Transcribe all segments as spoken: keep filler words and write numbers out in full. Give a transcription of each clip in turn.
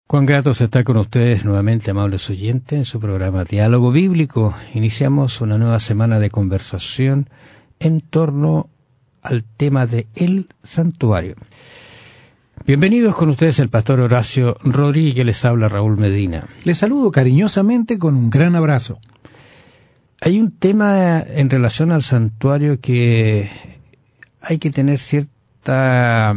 Cuán gratos estar con ustedes nuevamente, amables oyentes, en su programa Diálogo Bíblico. Iniciamos una nueva semana de conversación en torno al tema de el santuario. Bienvenidos con ustedes el pastor Horacio Rodríguez, les habla Raúl Medina. Les saludo cariñosamente con un gran abrazo. Hay un tema en relación al santuario que hay que tener cierta...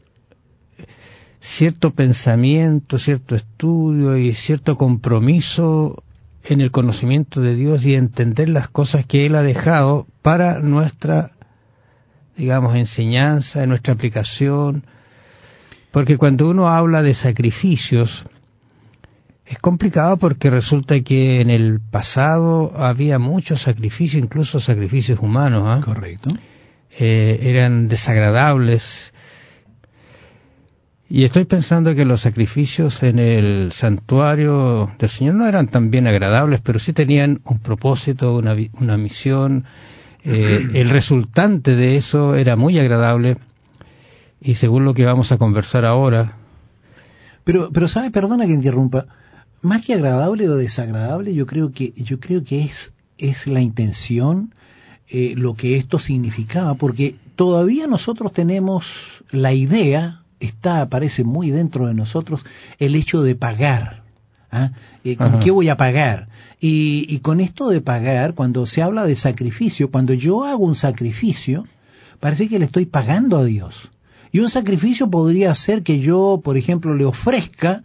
cierto pensamiento, cierto estudio y cierto compromiso en el conocimiento de Dios y entender las cosas que Él ha dejado para nuestra, digamos, enseñanza, nuestra aplicación. Porque cuando uno habla de sacrificios, es complicado porque resulta que en el pasado había muchos sacrificios, incluso sacrificios humanos. ¿eh? Correcto. Eh, eran desagradables. Y estoy pensando que los sacrificios en el santuario del Señor no eran tan bien agradables, pero sí tenían un propósito, una, una misión. Eh, el resultante de eso era muy agradable, y según lo que vamos a conversar ahora... Pero, pero ¿sabe? Perdona que interrumpa. Más que agradable o desagradable, yo creo que yo creo que es, es la intención, eh, lo que esto significaba, porque todavía nosotros tenemos la idea... está, aparece muy dentro de nosotros el hecho de pagar. ¿Ah? Eh, ¿Con Ajá. qué voy a pagar? Y, y con esto de pagar, cuando se habla de sacrificio, cuando yo hago un sacrificio, parece que le estoy pagando a Dios. Y un sacrificio podría ser que yo, por ejemplo, le ofrezca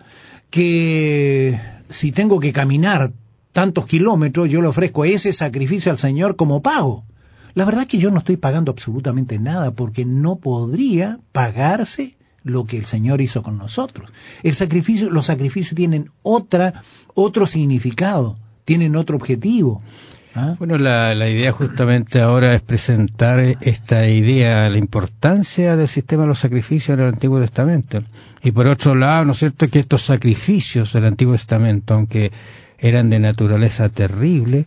que si tengo que caminar tantos kilómetros, yo le ofrezco ese sacrificio al Señor como pago. La verdad es que yo no estoy pagando absolutamente nada, porque no podría pagarse lo que el Señor hizo con nosotros. El sacrificio, los sacrificios tienen otra, otro significado, tienen otro objetivo. ¿Ah? Bueno, la, la idea justamente ahora es presentar esta idea, la importancia del sistema de los sacrificios en el Antiguo Testamento. Y por otro lado, ¿no es cierto?, que estos sacrificios del Antiguo Testamento, aunque eran de naturaleza terrible,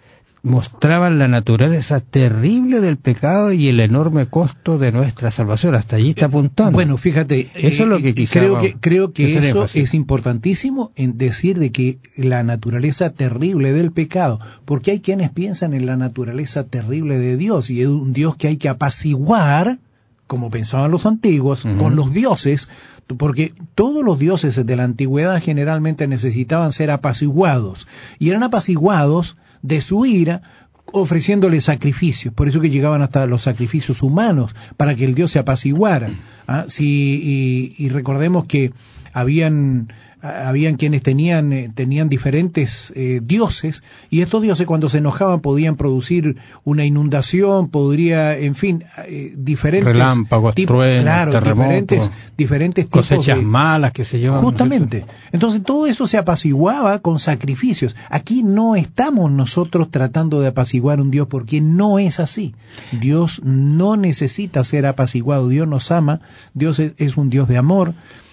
mostraban la naturaleza terrible del pecado y el enorme costo de nuestra salvación. Hasta allí está apuntando. Bueno, fíjate, eso es lo que quizá creo que creo que eso énfasis. Es importantísimo en decir de que la naturaleza terrible del pecado, porque hay quienes piensan en la naturaleza terrible de Dios, y es un Dios que hay que apaciguar, como pensaban los antiguos, uh-huh. con los dioses, porque todos los dioses de la antigüedad generalmente necesitaban ser apaciguados, y eran apaciguados de su ira, ofreciéndole sacrificios. Por eso que llegaban hasta los sacrificios humanos, para que el Dios se apaciguara. ¿Ah? Sí, y, y recordemos que habían habían quienes tenían eh, tenían diferentes eh, dioses, y estos dioses cuando se enojaban podían producir una inundación, podría, en fin, eh, diferentes relámpagos, tipos, truenos, claro, terremotos, diferentes, diferentes tipos cosechas de, malas que se llevan. Justamente. ¿No? Entonces todo eso se apaciguaba con sacrificios. Aquí no estamos nosotros tratando de apaciguar un Dios, porque no es así. Dios no necesita ser apaciguado. Dios nos ama. Dios es, es un Dios de amor,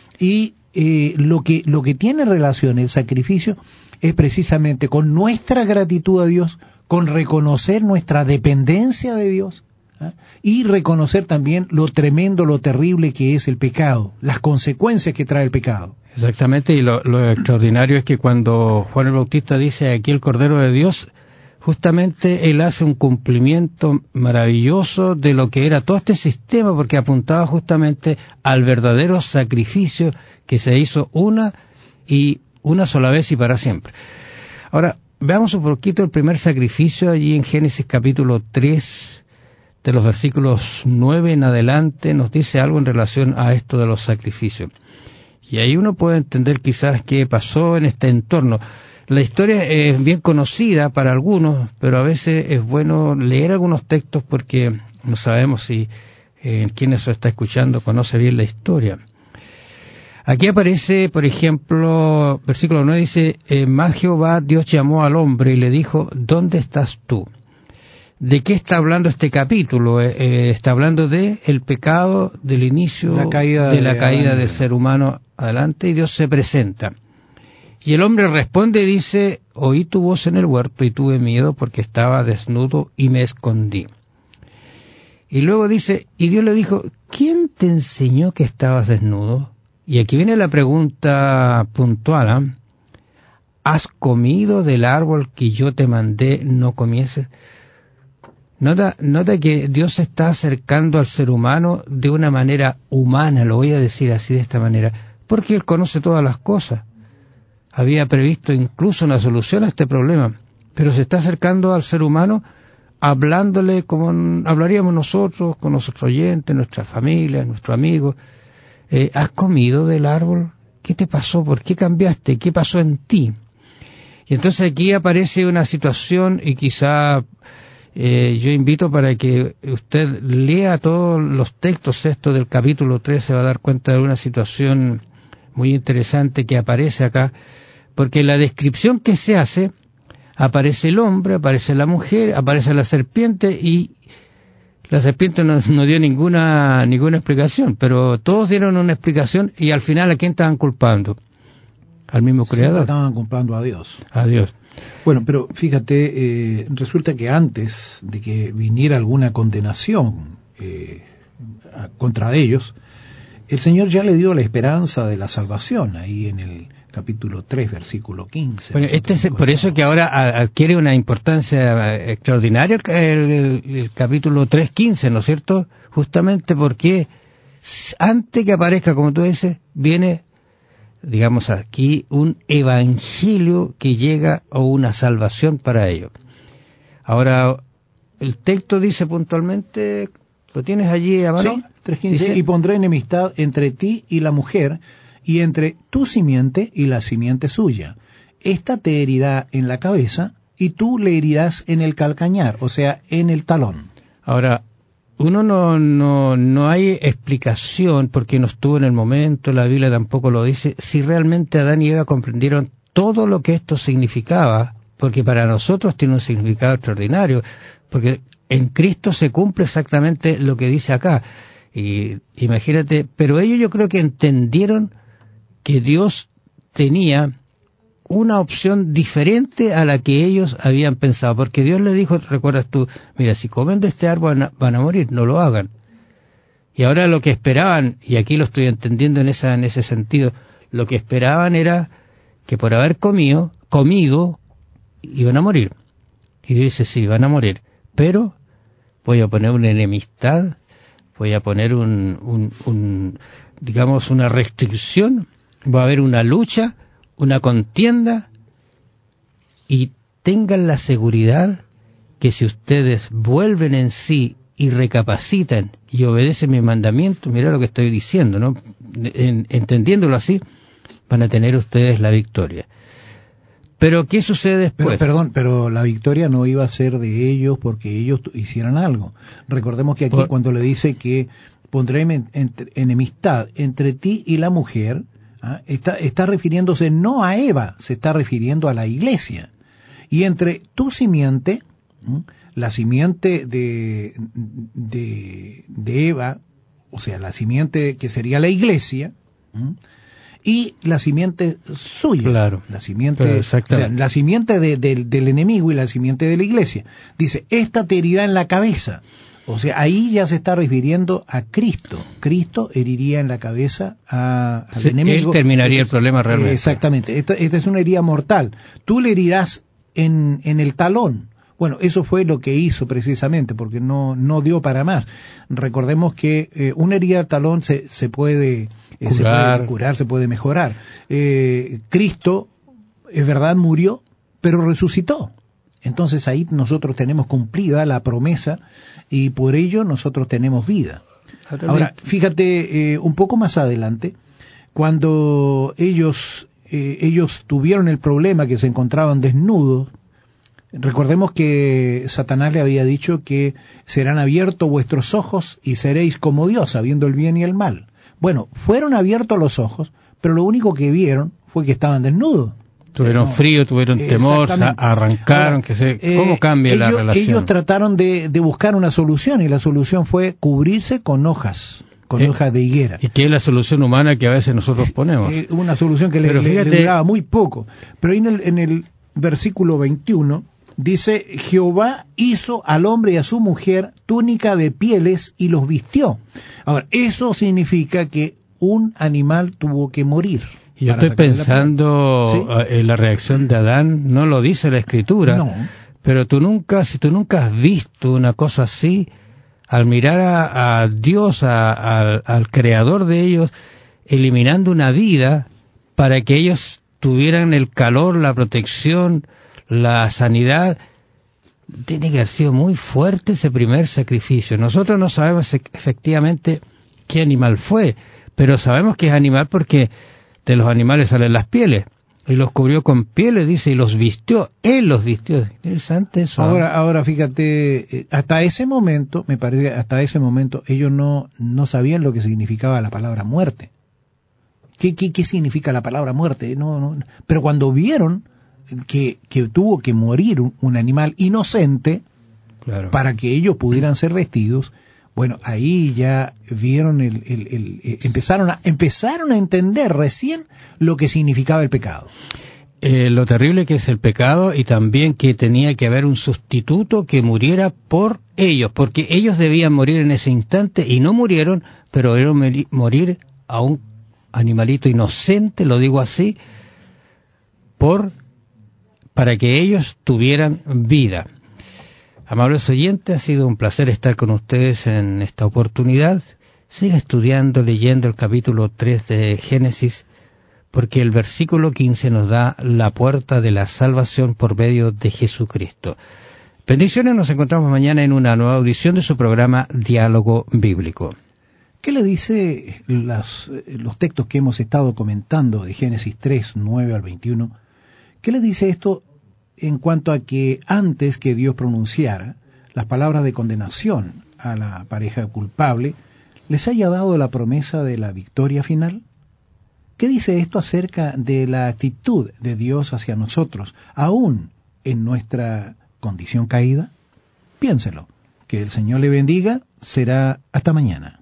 y Eh, lo que lo que tiene relación el sacrificio es precisamente con nuestra gratitud a Dios, con reconocer nuestra dependencia de Dios, ¿eh? y reconocer también lo tremendo, lo terrible que es el pecado, las consecuencias que trae el pecado. Exactamente, y lo, lo extraordinario es que cuando Juan el Bautista dice aquí el Cordero de Dios, justamente él hace un cumplimiento maravilloso de lo que era todo este sistema, porque apuntaba justamente al verdadero sacrificio que se hizo una y una sola vez y para siempre. Ahora, veamos un poquito el primer sacrificio allí en Génesis capítulo tres, de los versículos nueve en adelante, nos dice algo en relación a esto de los sacrificios. Y ahí uno puede entender quizás qué pasó en este entorno. La historia es bien conocida para algunos, pero a veces es bueno leer algunos textos porque no sabemos si eh, quien nos está escuchando conoce bien la historia. Aquí aparece, por ejemplo, versículo nueve dice, eh, más Jehová Dios llamó al hombre y le dijo, ¿dónde estás tú? ¿De qué está hablando este capítulo? Eh, eh, está hablando de el pecado, del inicio la caída de la de caída Adán. del ser humano adelante, y Dios se presenta. Y el hombre responde y dice, oí tu voz en el huerto y tuve miedo porque estaba desnudo y me escondí. Y luego dice, y Dios le dijo, ¿quién te enseñó que estabas desnudo? Y aquí viene la pregunta puntual, ¿eh? ¿Has comido del árbol que yo te mandé no comieses? Nota, nota que Dios se está acercando al ser humano de una manera humana, lo voy a decir así de esta manera, porque Él conoce todas las cosas. Había previsto incluso una solución a este problema, pero se está acercando al ser humano hablándole como hablaríamos nosotros, con nuestros oyentes, nuestra familia, nuestros amigos. Eh, ¿Has comido del árbol? ¿Qué te pasó? ¿Por qué cambiaste? ¿Qué pasó en ti? Y entonces aquí aparece una situación y quizá eh, yo invito para que usted lea todos los textos estos del capítulo tres, se va a dar cuenta de una situación muy interesante que aparece acá, porque en la descripción que se hace aparece el hombre, aparece la mujer, aparece la serpiente y la serpiente no, no dio ninguna ninguna explicación, pero todos dieron una explicación y al final ¿a quién estaban culpando? Al mismo creador. Siempre estaban culpando a Dios. A Dios. Bueno, pero fíjate, eh, resulta que antes de que viniera alguna condenación eh, contra ellos, el Señor ya le dio la esperanza de la salvación, ahí en el capítulo tres, versículo quince. Bueno, este es por eso que ahora adquiere una importancia extraordinaria el, el, el capítulo tres, quince, ¿no es cierto? Justamente porque antes que aparezca, como tú dices, viene, digamos aquí, un evangelio que llega o una salvación para ellos. Ahora, el texto dice puntualmente, ¿lo tienes allí a mano? Sí, tres quince, y pondré enemistad entre ti y la mujer, y entre tu simiente y la simiente suya. Esta te herirá en la cabeza, y tú le herirás en el calcañar, o sea, en el talón. Ahora, uno no, no, no hay explicación, porque no estuvo en el momento, la Biblia tampoco lo dice, si realmente Adán y Eva comprendieron todo lo que esto significaba, porque para nosotros tiene un significado extraordinario, porque en Cristo se cumple exactamente lo que dice acá. Y imagínate, pero ellos yo creo que entendieron que Dios tenía una opción diferente a la que ellos habían pensado, porque Dios les dijo, recuerdas tú, mira, si comen de este árbol van a, van a morir, no lo hagan. Y ahora lo que esperaban, y aquí lo estoy entendiendo en esa en ese sentido, lo que esperaban era que por haber comido, comido, iban a morir. Y dice, sí, van a morir, pero voy a poner una enemistad, voy a poner un, un, un digamos, una restricción, va a haber una lucha, una contienda, y tengan la seguridad que si ustedes vuelven en sí y recapacitan y obedecen mis mandamientos, mira lo que estoy diciendo, ¿no? En, entendiéndolo así, van a tener ustedes la victoria. Pero ¿qué sucede después? Pero, perdón, pero la victoria no iba a ser de ellos porque ellos hicieran algo. Recordemos que aquí Por... cuando le dice que pondré enemistad entre ti y la mujer, ¿ah? está, está refiriéndose no a Eva, se está refiriendo a la iglesia. Y entre tu simiente, ¿sí? la simiente de, de, de Eva, o sea, la simiente que sería la iglesia, ¿sí? y la simiente suya, claro, la simiente, o sea, la simiente de, de, del enemigo y la simiente de la iglesia. Dice, esta te herirá en la cabeza. O sea, ahí ya se está refiriendo a Cristo. Cristo heriría en la cabeza a, al sí, enemigo. Él terminaría el problema realmente. Exactamente. Esta, esta es una herida mortal. Tú le herirás en, en el talón. Bueno, eso fue lo que hizo precisamente, porque no, no dio para más. Recordemos que eh, una herida al talón se, se, puede, eh, se puede curar, se puede mejorar. Eh, Cristo, es verdad, murió, pero resucitó. Entonces ahí nosotros tenemos cumplida la promesa y por ello nosotros tenemos vida. Ahora, fíjate, eh, un poco más adelante, cuando ellos, eh, ellos tuvieron el problema que se encontraban desnudos, recordemos que Satanás le había dicho que serán abiertos vuestros ojos y seréis como Dios, sabiendo el bien y el mal. Bueno, fueron abiertos los ojos, pero lo único que vieron fue que estaban desnudos. Tuvieron no, frío, tuvieron temor, arrancaron, Ahora, que se, ¿cómo cambia eh, la ellos, relación? Ellos trataron de, de buscar una solución y la solución fue cubrirse con hojas, con eh, hojas de higuera. Y que es la solución humana que a veces nosotros ponemos. Eh, una solución que le, fíjate, le duraba muy poco. Pero ahí en el, en el versículo veintiuno dice, Jehová hizo al hombre y a su mujer túnica de pieles y los vistió. Ahora, eso significa que un animal tuvo que morir. Yo estoy pensando la ¿Sí? en la reacción de Adán, no lo dice la Escritura, no. Pero tú nunca, si tú nunca has visto una cosa así, al mirar a, a Dios, a, a, al creador de ellos, eliminando una vida para que ellos tuvieran el calor, la protección, la sanidad, tiene que haber sido muy fuerte ese primer sacrificio. Nosotros no sabemos efectivamente qué animal fue, pero sabemos que es animal porque de los animales salen las pieles. Y los cubrió con pieles, dice, y los vistió. Él los vistió. Interesante eso. Ahora, ahora fíjate, hasta ese momento, me parece, hasta ese momento, ellos no, no sabían lo que significaba la palabra muerte. ¿Qué, qué, qué significa la palabra muerte? No, no. Pero cuando vieron que, que tuvo que morir un, un animal inocente, claro, para que ellos pudieran ser vestidos, bueno, ahí ya vieron el, el, el, el empezaron a empezaron a entender recién lo que significaba el pecado. Eh, lo terrible que es el pecado, y también que tenía que haber un sustituto que muriera por ellos, porque ellos debían morir en ese instante y no murieron, pero debieron morir a un animalito inocente, lo digo así, por para que ellos tuvieran vida. Amables oyentes, ha sido un placer estar con ustedes en esta oportunidad. Siga estudiando, leyendo el capítulo tres de Génesis, porque el versículo quince nos da la puerta de la salvación por medio de Jesucristo. Bendiciones, nos encontramos mañana en una nueva audición de su programa Diálogo Bíblico. ¿Qué le dice las, los textos que hemos estado comentando de Génesis tres, nueve al veintiuno? ¿Qué le dice esto en cuanto a que antes que Dios pronunciara las palabras de condenación a la pareja culpable, les haya dado la promesa de la victoria final? ¿Qué dice esto acerca de la actitud de Dios hacia nosotros, aún en nuestra condición caída? Piénselo. Que el Señor le bendiga. Será hasta mañana.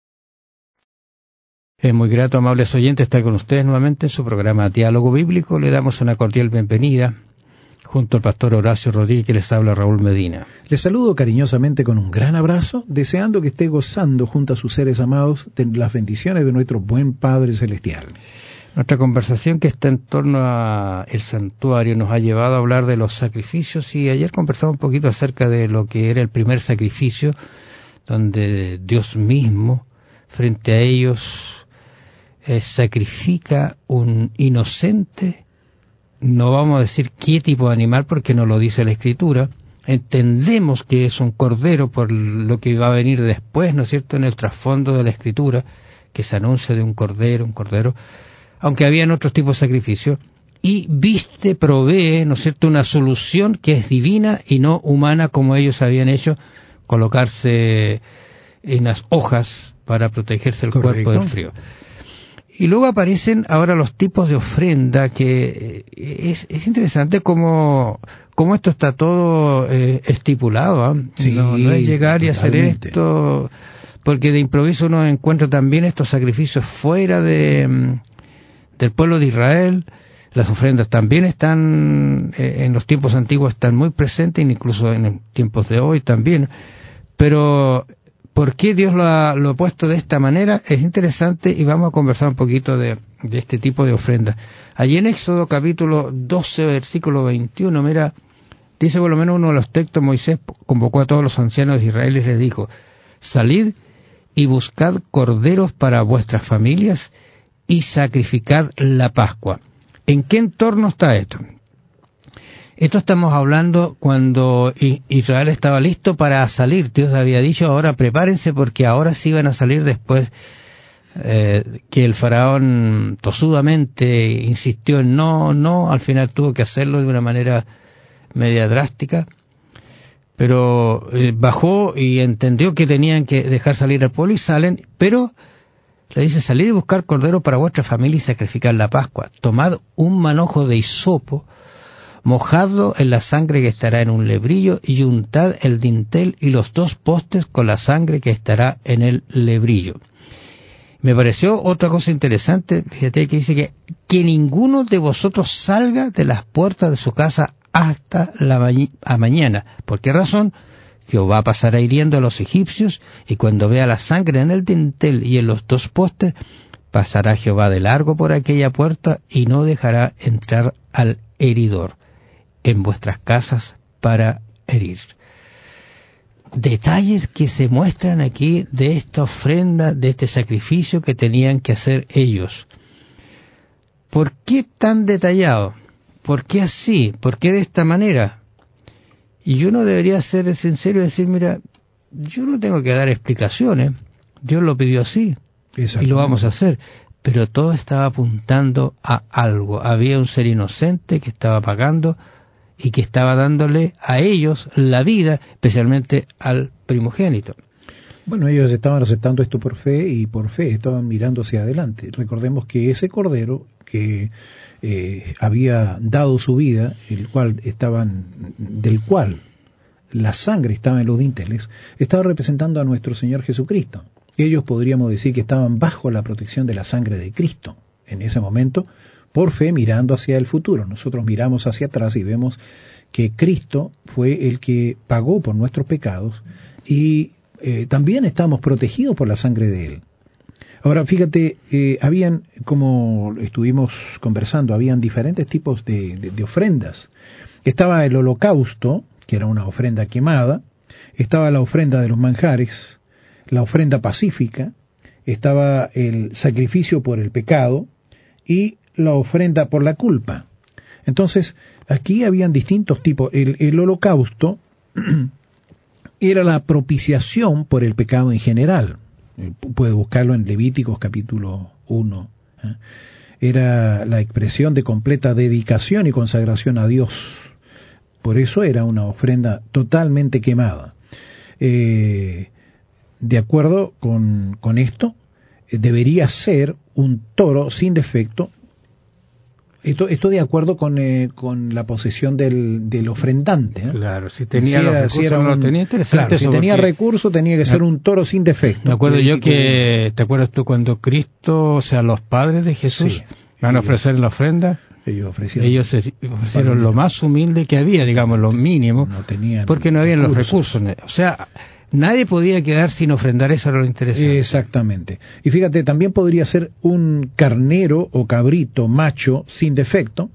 Es muy grato, amables oyentes, estar con ustedes nuevamente en su programa Diálogo Bíblico. Le damos una cordial bienvenida junto al pastor Horacio Rodríguez, que les habla Raúl Medina. Les saludo cariñosamente con un gran abrazo, deseando que esté gozando junto a sus seres amados de las bendiciones de nuestro buen Padre Celestial. Nuestra conversación, que está en torno al santuario, nos ha llevado a hablar de los sacrificios, y ayer conversamos un poquito acerca de lo que era el primer sacrificio, donde Dios mismo, frente a ellos, eh, sacrifica un inocente. No vamos a decir qué tipo de animal porque no lo dice la Escritura. Entendemos que es un cordero por lo que va a venir después, ¿no es cierto?, en el trasfondo de la Escritura, que se anuncia de un cordero, un cordero, aunque habían otros tipos de sacrificios, y viste, provee, ¿no es cierto?, una solución que es divina y no humana, como ellos habían hecho, colocarse en las hojas para protegerse el Correcto. Cuerpo del frío. Y luego aparecen ahora los tipos de ofrenda, que es, es interesante cómo, cómo esto está todo eh, estipulado. ¿eh? Sí, no, no es llegar totalmente. Y hacer esto, porque de improviso uno encuentra también estos sacrificios fuera de del pueblo de Israel. Las ofrendas también están, eh, en los tiempos antiguos están muy presentes, incluso en tiempos de hoy también, pero ¿por qué Dios lo ha, lo ha puesto de esta manera? Es interesante, y vamos a conversar un poquito de, de este tipo de ofrendas. Allí en Éxodo capítulo doce, versículo veintiuno, mira, dice por lo menos uno de los textos: Moisés convocó a todos los ancianos de Israel y les dijo: salid y buscad corderos para vuestras familias y sacrificad la Pascua. ¿En qué entorno está esto? Esto estamos hablando cuando Israel estaba listo para salir. Dios había dicho: ahora prepárense, porque ahora sí van a salir, después eh, que el faraón tosudamente insistió en no, no, al final tuvo que hacerlo de una manera media drástica, pero eh, bajó y entendió que tenían que dejar salir al pueblo, y salen, pero le dice: salid y buscar cordero para vuestra familia y sacrificar la Pascua. Tomad un manojo de hisopo, mojadlo en la sangre que estará en un lebrillo, y untad el dintel y los dos postes con la sangre que estará en el lebrillo. Me pareció otra cosa interesante, fíjate que dice que, que ninguno de vosotros salga de las puertas de su casa hasta la ma- a mañana. ¿Por qué razón? Jehová pasará hiriendo a los egipcios, y cuando vea la sangre en el dintel y en los dos postes, Pasará Jehová de largo por aquella puerta y no dejará entrar al heridor en vuestras casas para herir. Detalles que se muestran aquí de esta ofrenda, de este sacrificio que tenían que hacer ellos. ¿Por qué tan detallado? ¿Por qué así? ¿Por qué de esta manera? Y uno debería ser sincero y decir, mira, yo no tengo que dar explicaciones, Dios lo pidió así, y lo vamos a hacer. Pero todo estaba apuntando a algo. Había un ser inocente que estaba pagando y que estaba dándole a ellos la vida, especialmente al primogénito. Bueno, ellos estaban aceptando esto por fe y por fe estaban mirando hacia adelante. Recordemos que ese cordero que eh, había dado su vida, el cual estaban, del cual la sangre estaba en los dinteles, estaba representando a nuestro Señor Jesucristo. Ellos podríamos decir que estaban bajo la protección de la sangre de Cristo en ese momento, por fe mirando hacia el futuro. Nosotros miramos hacia atrás y vemos que Cristo fue el que pagó por nuestros pecados y eh, también estamos protegidos por la sangre de Él. Ahora, fíjate, eh, habían, como estuvimos conversando, habían diferentes tipos de, de, de ofrendas. Estaba el holocausto, que era una ofrenda quemada, estaba la ofrenda de los manjares, la ofrenda pacífica, estaba el sacrificio por el pecado y la ofrenda por la culpa. Entonces, aquí habían distintos tipos. El, el holocausto era la propiciación por el pecado en general. Puede buscarlo en Levíticos capítulo uno. ¿eh? Era la expresión de completa dedicación y consagración a Dios. Por eso era una ofrenda totalmente quemada. Eh, de acuerdo con, con esto, eh, debería ser un toro sin defecto. Esto, esto de acuerdo con, eh, con la posesión del, del ofrendante. ¿eh? Claro, si tenía si los era, recursos, si era un, no lo tenía. Claro, si tenía recursos tenía que ser un toro sin defecto. Me acuerdo yo que, ¿te acuerdas tú cuando Cristo, o sea, los padres de Jesús, sí, van a ofrecer la ofrenda? Ellos ofrecieron, ellos ofrecieron lo más humilde que había, digamos, lo mínimo, no tenían porque no habían recursos. los recursos. O sea, nadie podía quedar sin ofrendar, eso era lo interesante. Exactamente. Y fíjate, también podría ser un carnero o cabrito macho sin defecto,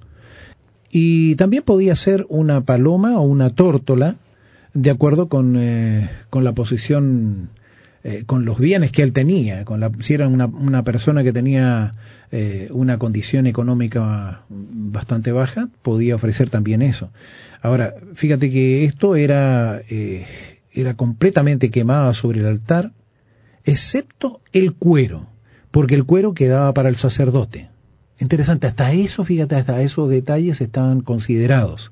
y también podía ser una paloma o una tórtola, de acuerdo con, eh, con la posición, eh, con los bienes que él tenía. Con la, si era una, una persona que tenía eh, una condición económica bastante baja, podía ofrecer también eso. Ahora, fíjate que esto era... Eh, era completamente quemada sobre el altar, excepto el cuero, porque el cuero quedaba para el sacerdote. Interesante, hasta eso, fíjate, hasta esos detalles estaban considerados.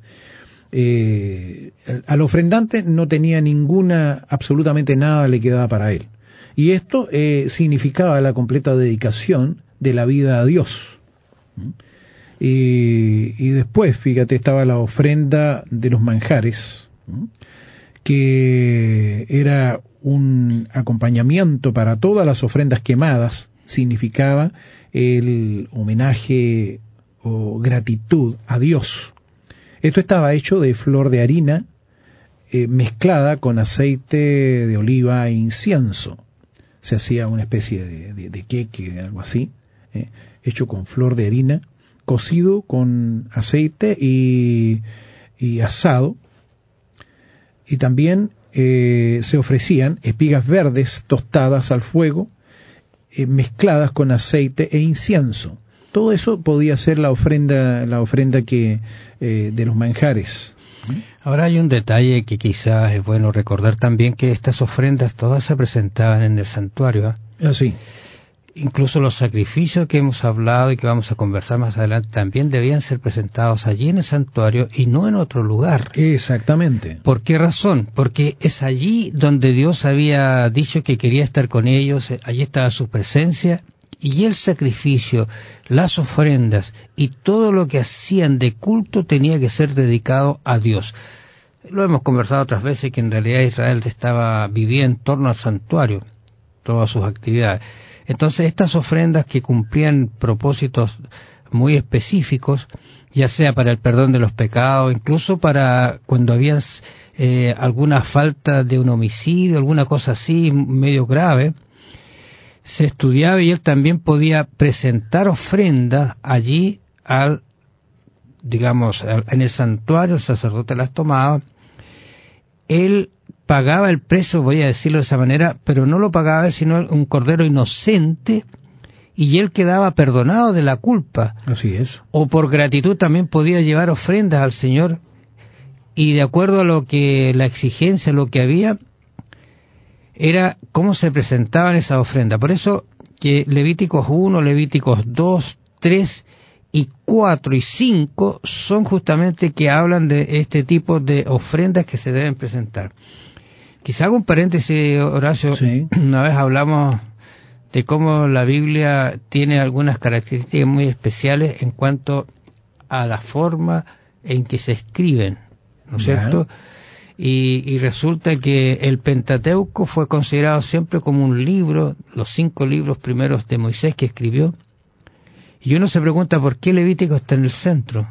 Eh, al ofrendante no tenía ninguna, absolutamente nada le quedaba para él. Y esto eh, significaba la completa dedicación de la vida a Dios. Y, y después, fíjate, estaba la ofrenda de los manjares, que era un acompañamiento para todas las ofrendas quemadas, significaba el homenaje o gratitud a Dios. Esto estaba hecho de flor de harina eh, mezclada con aceite de oliva e incienso. Se hacía una especie de, de, de queque, algo así, eh, hecho con flor de harina, cocido con aceite y, y asado. Y también eh, se ofrecían espigas verdes tostadas al fuego, eh, mezcladas con aceite e incienso. Todo eso podía ser la ofrenda, la ofrenda que eh, de los manjares. Ahora hay un detalle que quizás es bueno recordar también, que estas ofrendas todas se presentaban en el santuario. ¿eh? Así. Incluso los sacrificios que hemos hablado y que vamos a conversar más adelante también debían ser presentados allí en el santuario y no en otro lugar. Exactamente. ¿Por qué razón? Porque es allí donde Dios había dicho que quería estar con ellos, allí estaba su presencia, y el sacrificio, las ofrendas y todo lo que hacían de culto tenía que ser dedicado a Dios. Lo hemos conversado otras veces, que en realidad Israel estaba vivía en torno al santuario, todas sus actividades. Entonces estas ofrendas que cumplían propósitos muy específicos, ya sea para el perdón de los pecados, incluso para cuando había eh, alguna falta de un homicidio, alguna cosa así medio grave, se estudiaba y él también podía presentar ofrendas allí al, digamos, en el santuario, el sacerdote las tomaba, él pagaba el precio, voy a decirlo de esa manera, pero no lo pagaba él, sino un cordero inocente, y él quedaba perdonado de la culpa. Así es. O por gratitud también podía llevar ofrendas al Señor, y de acuerdo a lo que la exigencia, lo que había, era cómo se presentaban esas ofrendas. Por eso que Levíticos uno, Levíticos dos, tres y cuatro y cinco son justamente que hablan de este tipo de ofrendas que se deben presentar. Quizá hago un paréntesis, Horacio. Sí. Una vez hablamos de cómo la Biblia tiene algunas características muy especiales en cuanto a la forma en que se escriben, ¿no es cierto? Y, y resulta que el Pentateuco fue considerado siempre como un libro, los cinco libros primeros de Moisés que escribió, y uno se pregunta por qué Levítico está en el centro.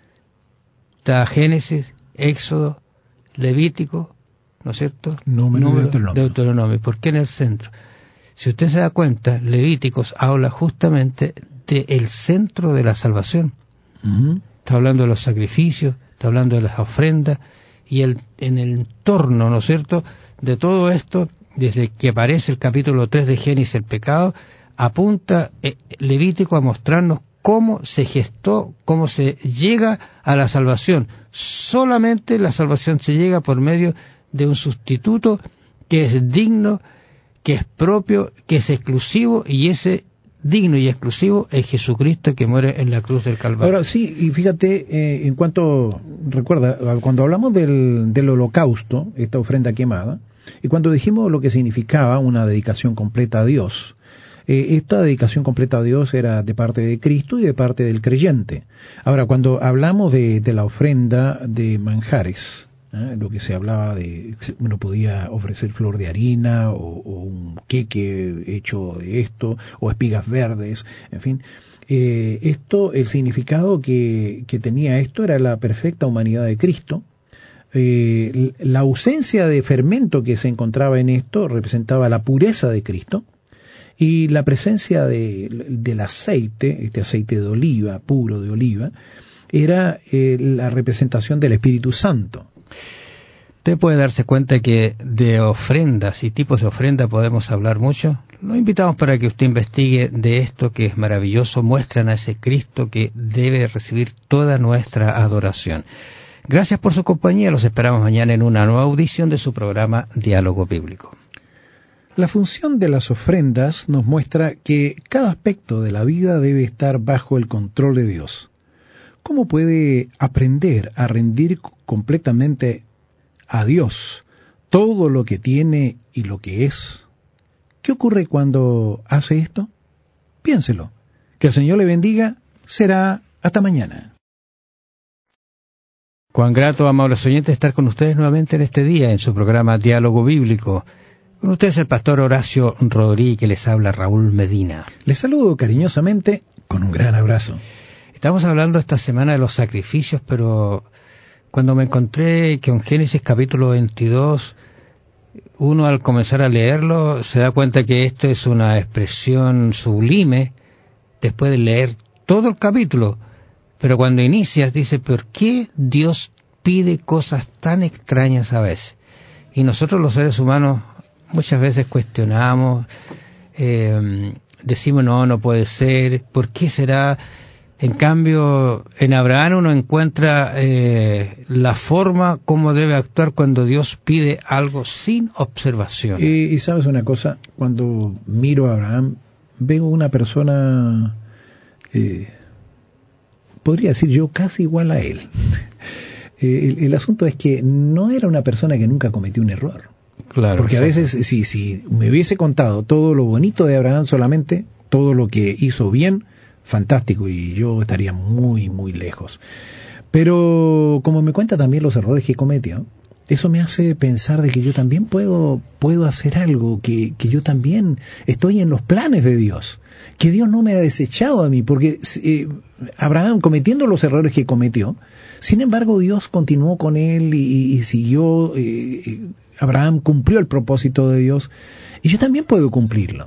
Está Génesis, Éxodo, Levítico, ¿no es cierto? Número, Número, Deuteronomio. Deuteronomio. ¿Por qué en el centro? Si usted se da cuenta, Levíticos habla justamente del centro de la salvación. Uh-huh. Está hablando de los sacrificios, está hablando de las ofrendas, y el, en el entorno, ¿no es cierto?, de todo esto, desde que aparece el capítulo tres de Génesis, el pecado, apunta eh, Levítico a mostrarnos cómo se gestó, cómo se llega a la salvación. Solamente la salvación se llega por medio de un sustituto que es digno, que es propio, que es exclusivo, y ese digno y exclusivo es Jesucristo, que muere en la cruz del Calvario. Ahora sí, y fíjate, eh, en cuanto, recuerda, cuando hablamos del, del holocausto, esta ofrenda quemada, y cuando dijimos lo que significaba una dedicación completa a Dios, eh, esta dedicación completa a Dios era de parte de Cristo y de parte del creyente. Ahora, cuando hablamos de, de la ofrenda de manjares, ¿eh? Lo que se hablaba de, uno podía ofrecer flor de harina, o, o un queque hecho de esto, o espigas verdes, en fin. Eh, esto, el significado que, que tenía esto era la perfecta humanidad de Cristo. Eh, la ausencia de fermento que se encontraba en esto representaba la pureza de Cristo, y la presencia de, del aceite, este aceite de oliva, puro de oliva, era eh, la representación del Espíritu Santo. Usted puede darse cuenta que de ofrendas y tipos de ofrenda podemos hablar mucho. Lo invitamos para que usted investigue de esto, que es maravilloso. Muestran a ese Cristo que debe recibir toda nuestra adoración. Gracias por su compañía. Los esperamos mañana en una nueva audición de su programa Diálogo Bíblico. La función de las ofrendas nos muestra que cada aspecto de la vida debe estar bajo el control de Dios. ¿Cómo puede aprender a rendir completamente a Dios todo lo que tiene y lo que es? ¿Qué ocurre cuando hace esto? Piénselo. Que el Señor le bendiga. Será hasta mañana. Cuán grato, amables oyentes, estar con ustedes nuevamente en este día, en su programa Diálogo Bíblico. Con ustedes el pastor Horacio Rodríguez, que les habla Raúl Medina. Les saludo cariñosamente con un gran abrazo. Estamos hablando esta semana de los sacrificios, pero cuando me encontré que en Génesis capítulo veintidós, uno al comenzar a leerlo se da cuenta que esto es una expresión sublime después de leer todo el capítulo. Pero cuando inicias dice, ¿por qué Dios pide cosas tan extrañas a veces? Y nosotros los seres humanos muchas veces cuestionamos, eh, decimos no, no puede ser, ¿por qué será? En cambio, en Abraham uno encuentra eh, la forma como debe actuar cuando Dios pide algo sin observación. Y, y sabes una cosa, cuando miro a Abraham, veo una persona, eh, podría decir yo, casi igual a él. eh, el, el asunto es que no era una persona que nunca cometió un error. Claro, porque a exacto. veces, si, si me hubiese contado todo lo bonito de Abraham solamente, todo lo que hizo bien, fantástico, y yo estaría muy, muy lejos. Pero como me cuenta también los errores que cometió, eso me hace pensar de que yo también puedo, puedo hacer algo, que, que yo también estoy en los planes de Dios, que Dios no me ha desechado a mí, porque eh, Abraham, cometiendo los errores que cometió, sin embargo Dios continuó con él y, y siguió. eh, Abraham cumplió el propósito de Dios, y yo también puedo cumplirlo.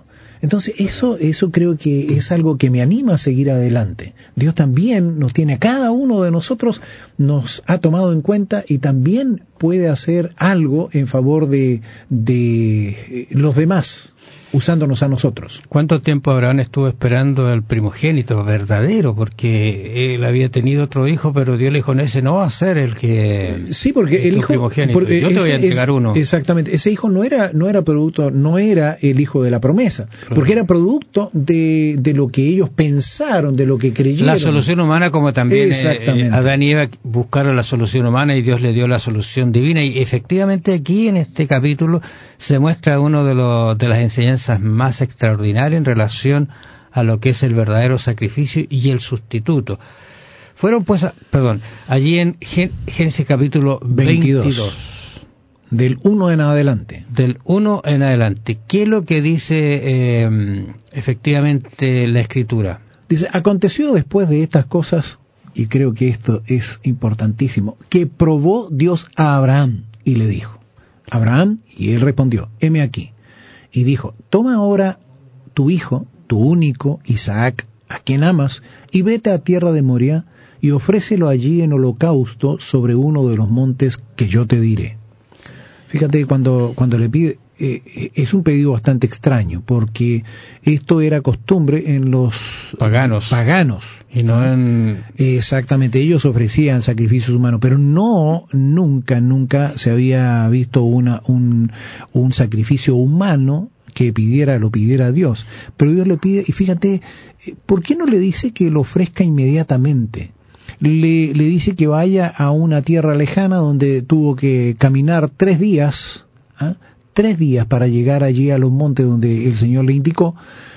Entonces eso, eso creo que es algo que me anima a seguir adelante. Dios también nos tiene, a cada uno de nosotros nos ha tomado en cuenta y también puede hacer algo en favor de, de los demás, usándonos a nosotros. ¿Cuánto tiempo Abraham estuvo esperando al primogénito verdadero? Porque él había tenido otro hijo, pero Dios le dijo, no, ese no va a ser el que... Sí, porque el hijo... primogénito. Porque yo te ese, voy a entregar es, uno. Exactamente. Ese hijo no era no era producto, no era el hijo de la promesa, claro. Porque era producto de, de lo que ellos pensaron, de lo que creyeron. La solución humana, como también eh, Adán y Eva buscaron la solución humana y Dios le dio la solución divina. Y efectivamente aquí en este capítulo se muestra uno de, los, de las enseñanzas más extraordinarias en relación a lo que es el verdadero sacrificio y el sustituto. Fueron pues, a, perdón, allí en Génesis capítulo veintidós, veintidós, del uno en adelante. Del uno en adelante. ¿Qué es lo que dice eh, efectivamente la Escritura? Dice, aconteció después de estas cosas, y creo que esto es importantísimo, que probó Dios a Abraham y le dijo, Abraham, y él respondió, heme aquí. Y dijo, toma ahora tu hijo, tu único, Isaac, a quien amas, y vete a tierra de Moria, y ofrécelo allí en holocausto sobre uno de los montes que yo te diré. Fíjate, cuando, cuando le pide, eh, es un pedido bastante extraño, porque esto era costumbre en los paganos. paganos. Y no en... Exactamente, ellos ofrecían sacrificios humanos, pero no, nunca, nunca se había visto una, un, un sacrificio humano que pidiera, lo pidiera a Dios. Pero Dios le pide, y fíjate, ¿por qué no le dice que lo ofrezca inmediatamente? Le, le dice que vaya a una tierra lejana donde tuvo que caminar tres días, ¿eh? tres días para llegar allí a los montes donde el Señor le indicó.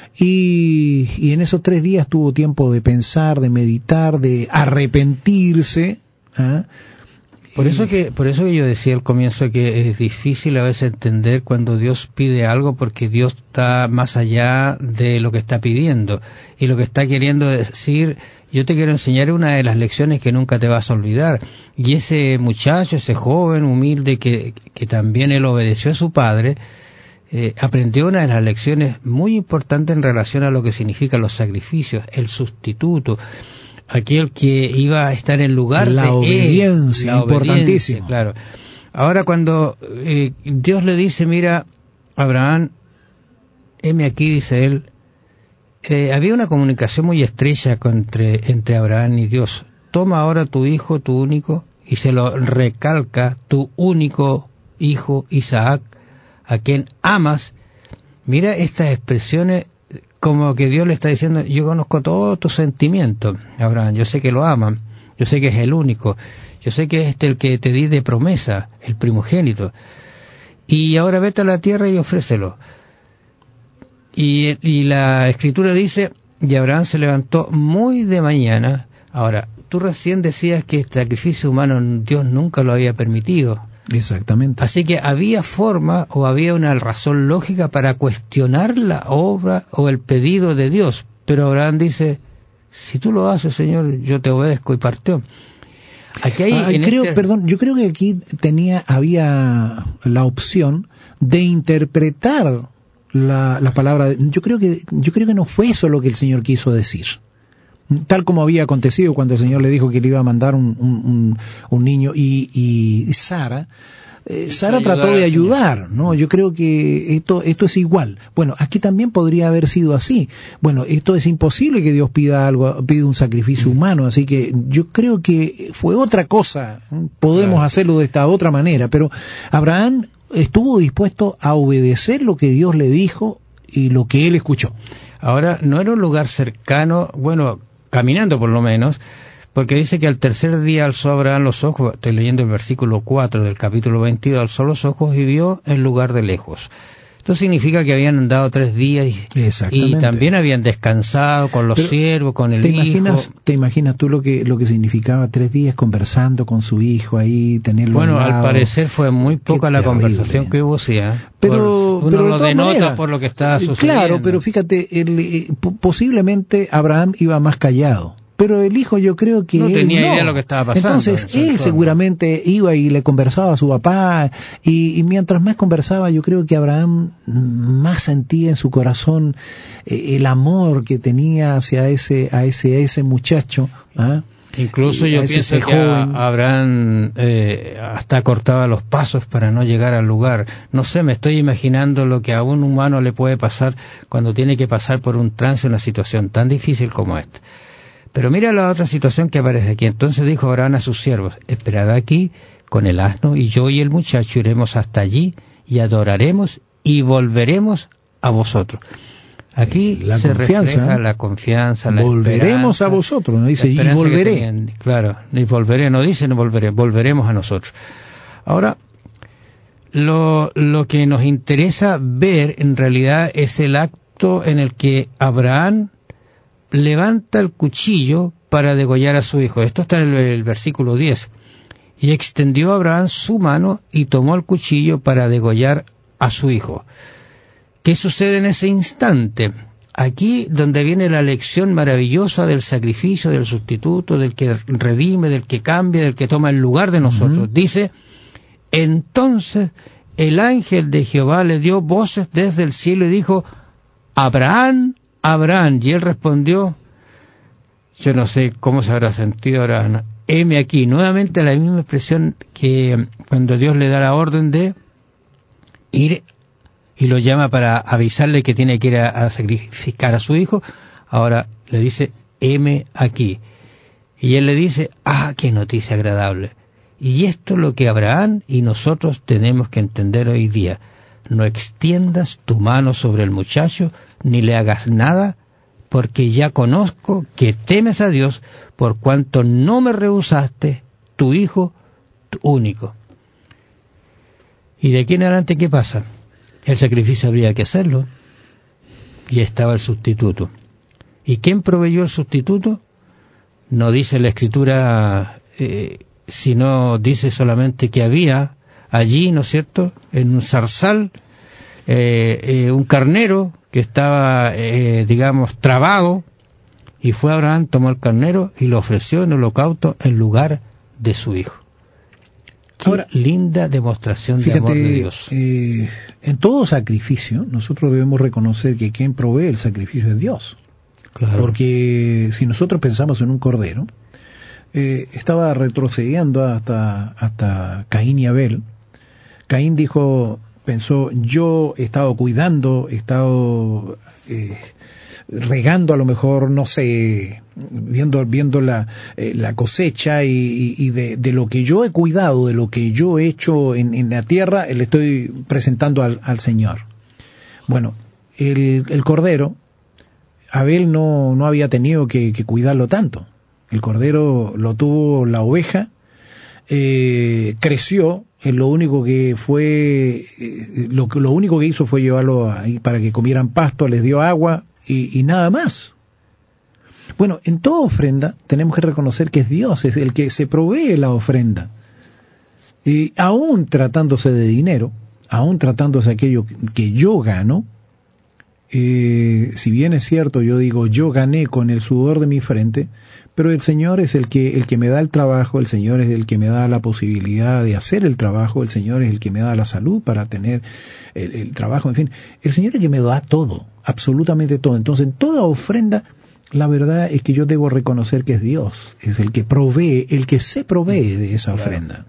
Y, y en esos tres días tuvo tiempo de pensar, de meditar, de arrepentirse. ¿eh? Por eso que por eso que yo decía al comienzo que es difícil a veces entender cuando Dios pide algo, porque Dios está más allá de lo que está pidiendo. Y lo que está queriendo decir, yo te quiero enseñar una de las lecciones que nunca te vas a olvidar. Y ese muchacho, ese joven humilde que, que también él obedeció a su padre, Eh, aprendió una de las lecciones muy importantes en relación a lo que significan los sacrificios, el sustituto, aquel que iba a estar en lugar la de obediencia, él, la importantísimo. obediencia, claro. Ahora cuando eh, Dios le dice, mira, Abraham, heme aquí, dice él, eh, había una comunicación muy estrecha entre, entre Abraham y Dios. Toma ahora tu hijo, tu único, y se lo recalca, tu único hijo Isaac, a quien amas. Mira estas expresiones como que Dios le está diciendo, yo conozco todos tus sentimientos, Abraham, yo sé que lo aman, yo sé que es el único, yo sé que es este el que te di de promesa, el primogénito, y ahora vete a la tierra y ofrécelo. Y, y la Escritura dice, y Abraham se levantó muy de mañana. Ahora, tú recién decías que este sacrificio humano Dios nunca lo había permitido. Exactamente. Así que había forma o había una razón lógica para cuestionar la obra o el pedido de Dios. Pero Abraham dice, si tú lo haces, Señor, yo te obedezco, y partió. Aquí hay, ah, en creo, este... perdón, yo creo que aquí tenía, había la opción de interpretar la, la palabra. Yo creo que, yo creo que no fue eso lo que el Señor quiso decir. Tal como había acontecido cuando el Señor le dijo que le iba a mandar un, un, un, un niño, y, y Sara, eh, Sara trató de ayudar, ¿no? Yo creo que esto, esto es igual. Bueno, aquí también podría haber sido así. Bueno, esto es imposible que Dios pida algo, pida un sacrificio humano, así que yo creo que fue otra cosa. Podemos claro. hacerlo de esta otra manera, pero Abraham estuvo dispuesto a obedecer lo que Dios le dijo y lo que él escuchó. Ahora, no era un lugar cercano, bueno, caminando por lo menos, porque dice que al tercer día alzó Abraham los ojos, estoy leyendo el versículo cuatro del capítulo veintidós, alzó los ojos y vio el lugar de lejos. Esto significa que habían andado tres días y, y también habían descansado con los Pero, siervos, con el ¿te hijo. Imaginas, ¿Te imaginas tú lo que lo que significaba tres días conversando con su hijo ahí, tenerlo Bueno, al lado? Al parecer fue muy poca Qué la terrible. conversación que hubo, sí, ¿eh? Pero, por, uno pero lo de denota manera, por lo que está sucediendo. Claro, pero fíjate, el, posiblemente Abraham iba más callado. pero el hijo yo creo que no él tenía no. idea de lo que estaba pasando. Entonces él seguramente iba y le conversaba a su papá, y, y mientras más conversaba, yo creo que Abraham más sentía en su corazón eh, el amor que tenía hacia ese a ese a ese muchacho, ¿ah? Incluso yo pienso que joven. Abraham eh, hasta cortaba los pasos para no llegar al lugar. No sé, me estoy imaginando lo que a un humano le puede pasar cuando tiene que pasar por un trance, una situación tan difícil como esta. Pero mira la otra situación que aparece aquí. Entonces dijo Abraham a sus siervos: esperad aquí con el asno, y yo y el muchacho iremos hasta allí y adoraremos y volveremos a vosotros. Aquí la se refleja la confianza, la volveremos esperanza, a vosotros, no dice y volveré. Claro, y volveré, no dice no volveré, volveremos a nosotros. Ahora, lo, lo que nos interesa ver en realidad es el acto en el que Abraham levanta el cuchillo para degollar a su hijo. Esto está en el, el versículo diez. Y extendió Abraham su mano y tomó el cuchillo para degollar a su hijo. ¿Qué sucede en ese instante? Aquí donde viene la lección maravillosa del sacrificio, del sustituto, del que redime, del que cambia, del que toma el lugar de nosotros. Uh-huh. Dice: entonces el ángel de Jehová le dio voces desde el cielo y dijo: Abraham, Abraham. Y él respondió, yo no sé cómo se habrá sentido Abraham, heme aquí. Nuevamente la misma expresión que cuando Dios le da la orden de ir y lo llama para avisarle que tiene que ir a, a sacrificar a su hijo. Ahora le dice: heme aquí. Y él le dice: ah, qué noticia agradable. Y esto es lo que Abraham y nosotros tenemos que entender hoy día. No extiendas tu mano sobre el muchacho, ni le hagas nada, porque ya conozco que temes a Dios, por cuanto no me rehusaste tu hijo tu único. Y de aquí en adelante, ¿qué pasa? El sacrificio habría que hacerlo, y estaba el sustituto. ¿Y quién proveyó el sustituto? No dice la Escritura, eh, sino dice solamente que había allí, ¿no es cierto?, en un zarzal, eh, eh, un carnero que estaba, eh, digamos, trabado, y fue Abraham, tomó el carnero y lo ofreció en holocausto en lugar de su hijo. Qué Ahora, linda demostración fíjate, de amor de Dios. Eh, en todo sacrificio, nosotros debemos reconocer que quien provee el sacrificio es Dios. Claro. Porque si nosotros pensamos en un cordero, eh, estaba retrocediendo hasta, hasta Caín y Abel. Caín dijo, pensó, yo he estado cuidando, he estado eh, regando a lo mejor, no sé, viendo viendo la, eh, la cosecha y, y de, de lo que yo he cuidado, de lo que yo he hecho en, en la tierra, le estoy presentando al, al Señor. Bueno, el, el cordero, Abel no, no había tenido que, que cuidarlo tanto. El cordero lo tuvo la oveja, eh, creció, eh, lo único que fue, eh, lo, lo único que hizo fue llevarlo ahí para que comieran pasto, les dio agua y, y nada más. Bueno, en toda ofrenda tenemos que reconocer que es Dios, es el que se provee la ofrenda. Y aún tratándose de dinero, aún tratándose de aquello que yo gano, eh, si bien es cierto, yo digo, yo gané con el sudor de mi frente, pero el Señor es el que el que me da el trabajo, el Señor es el que me da la posibilidad de hacer el trabajo, el Señor es el que me da la salud para tener el, el trabajo, en fin, el Señor es el que me da todo, absolutamente todo. Entonces, en toda ofrenda, la verdad es que yo debo reconocer que es Dios, es el que provee, el que se provee de esa ofrenda.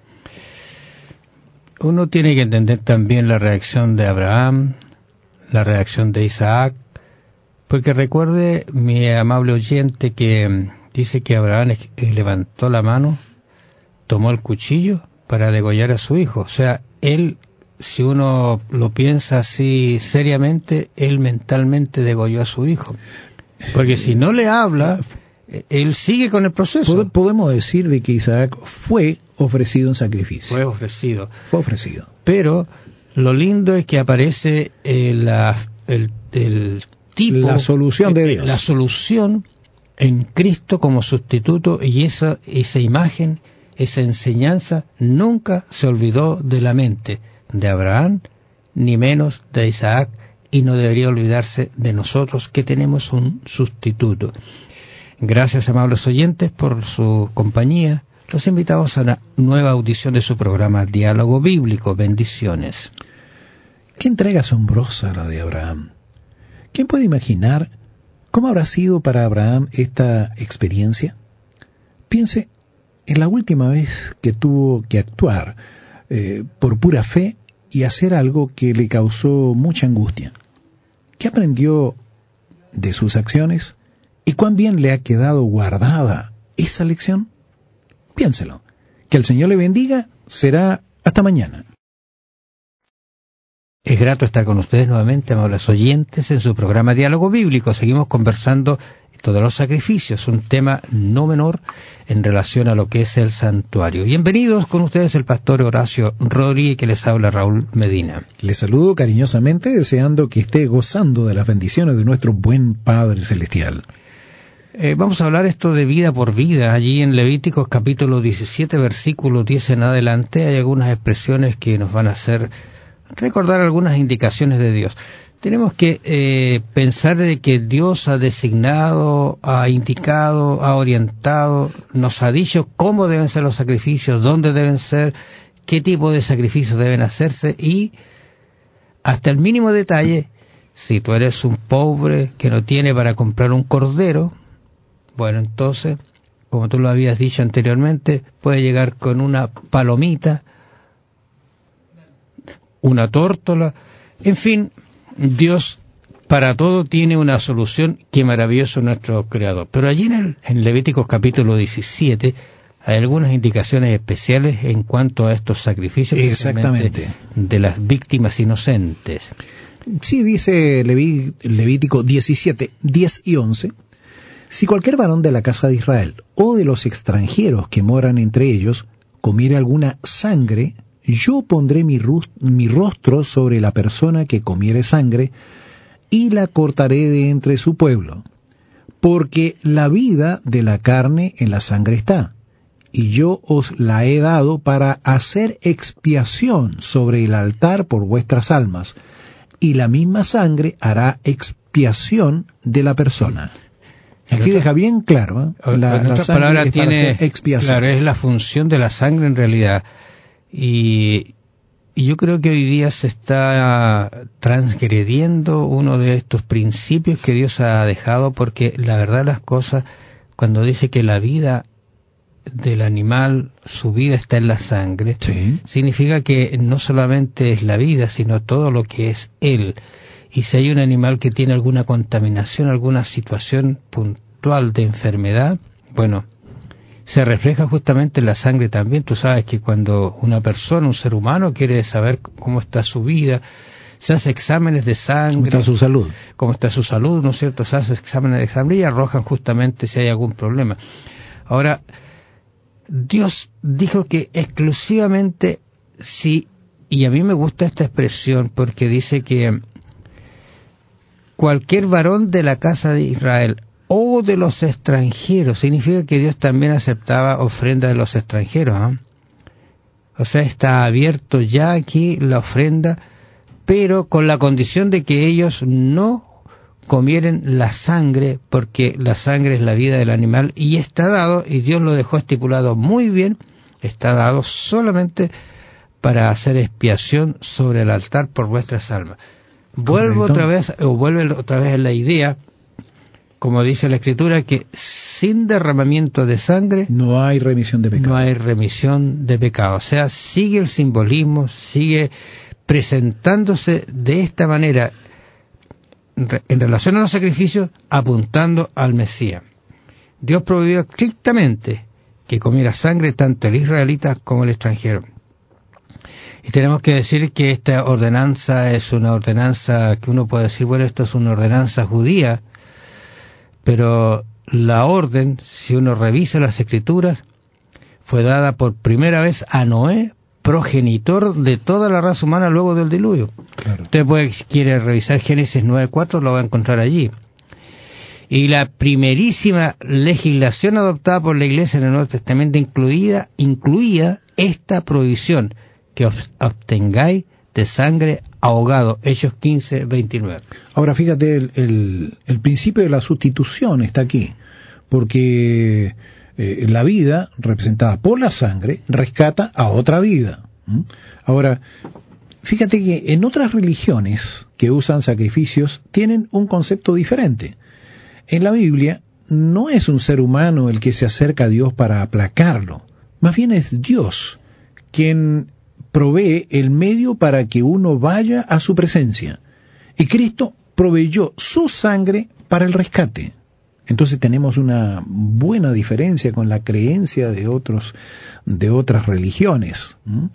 Uno tiene que entender también la reacción de Abraham, la reacción de Isaac, porque recuerde, mi amable oyente, que dice que Abraham levantó la mano, tomó el cuchillo para degollar a su hijo. O sea, él, si uno lo piensa así seriamente, él mentalmente degolló a su hijo. Porque si no le habla, él sigue con el proceso. Podemos decir de que Isaac fue ofrecido en sacrificio. Fue ofrecido. Fue ofrecido. Pero lo lindo es que aparece eh, la, el, el tipo... La solución de Dios. La solución en Cristo como sustituto, y esa, esa imagen, esa enseñanza nunca se olvidó de la mente de Abraham, ni menos de Isaac, y no debería olvidarse de nosotros que tenemos un sustituto. Gracias, amables oyentes, por su compañía. Los invitamos a una nueva audición de su programa Diálogo Bíblico. Bendiciones. Qué entrega asombrosa la de Abraham. ¿Quién puede imaginar cómo habrá sido para Abraham esta experiencia? Piense en la última vez que tuvo que actuar eh, por pura fe y hacer algo que le causó mucha angustia. ¿Qué aprendió de sus acciones? ¿Y cuán bien le ha quedado guardada esa lección? Piénselo. Que el Señor le bendiga. Será hasta mañana. Es grato estar con ustedes nuevamente, amables oyentes, en su programa Diálogo Bíblico. Seguimos conversando de los sacrificios, un tema no menor en relación a lo que es el santuario. Bienvenidos con ustedes el pastor Horacio Rodríguez, que les habla Raúl Medina. Les saludo cariñosamente, deseando que esté gozando de las bendiciones de nuestro buen Padre Celestial. Eh, vamos a hablar esto de vida por vida. Allí en Levíticos capítulo diecisiete, versículo diez en adelante, hay algunas expresiones que nos van a hacer recordar algunas indicaciones de Dios. Tenemos que eh, pensar de que Dios ha designado, ha indicado, ha orientado, nos ha dicho cómo deben ser los sacrificios, dónde deben ser, qué tipo de sacrificios deben hacerse y hasta el mínimo detalle, si tú eres un pobre que no tiene para comprar un cordero, bueno, entonces, como tú lo habías dicho anteriormente, puede llegar con una palomita, una tórtola, en fin. Dios para todo tiene una solución. Qué maravilloso nuestro Creador. Pero allí en, el, en Levíticos capítulo diecisiete hay algunas indicaciones especiales en cuanto a estos sacrificios. Exactamente. De las víctimas inocentes. Sí, dice Leví, Levítico diecisiete, diez y once. Si cualquier varón de la casa de Israel o de los extranjeros que moran entre ellos comiere alguna sangre, yo pondré mi, mi rostro sobre la persona que comiere sangre, y la cortaré de entre su pueblo, porque la vida de la carne en la sangre está, y yo os la he dado para hacer expiación sobre el altar por vuestras almas, y la misma sangre hará expiación de la persona. Aquí deja bien claro, ¿eh? la, en otras palabras, tiene expiación. Claro, es la función de la sangre en realidad. Y, y yo creo que hoy día se está transgrediendo uno de estos principios que Dios ha dejado, porque la verdad las cosas, cuando dice que la vida del animal, su vida está en la sangre, sí, significa que no solamente es la vida, sino todo lo que es él. Y si hay un animal que tiene alguna contaminación, alguna situación puntual de enfermedad, bueno, se refleja justamente en la sangre también. Tú sabes que cuando una persona, un ser humano, quiere saber cómo está su vida, se hace exámenes de sangre. ¿Cómo está su salud? Cómo está su salud, ¿no es cierto? Se hace exámenes de sangre y arrojan justamente si hay algún problema. Ahora, Dios dijo que exclusivamente si, y a mí me gusta esta expresión porque dice que cualquier varón de la casa de Israel o de los extranjeros, significa que Dios también aceptaba ofrenda de los extranjeros, ¿eh? O sea, está abierto ya aquí la ofrenda, pero con la condición de que ellos no comieren la sangre, porque la sangre es la vida del animal y está dado, y Dios lo dejó estipulado muy bien, está dado solamente para hacer expiación sobre el altar por vuestras almas. Vuelvo Correcto. otra vez, o vuelve otra vez en la idea, como dice la Escritura, que sin derramamiento de sangre no hay remisión de pecado. No hay remisión de pecado. O sea, sigue el simbolismo, sigue presentándose de esta manera en relación a los sacrificios, apuntando al Mesías. Dios prohibió estrictamente que comiera sangre tanto el israelita como el extranjero. Y tenemos que decir que esta ordenanza es una ordenanza que uno puede decir, bueno, esto es una ordenanza judía, pero la orden, si uno revisa las Escrituras, fue dada por primera vez a Noé, progenitor de toda la raza humana luego del diluvio. Claro. Usted puede, quiere revisar Génesis nueve cuatro, lo va a encontrar allí. Y la primerísima legislación adoptada por la Iglesia en el Nuevo Testamento incluida, incluía esta prohibición, que obtengáis de sangre ahogado, Hechos quince veintinueve. Ahora fíjate, el, el, el principio de la sustitución está aquí, porque eh, la vida, representada por la sangre, rescata a otra vida. ¿Mm? Ahora, fíjate que en otras religiones que usan sacrificios tienen un concepto diferente. En la Biblia no es un ser humano el que se acerca a Dios para aplacarlo, más bien es Dios quien provee el medio para que uno vaya a su presencia. Y Cristo proveyó su sangre para el rescate. Entonces tenemos una buena diferencia con la creencia de otros, de otras religiones. ¿Mm?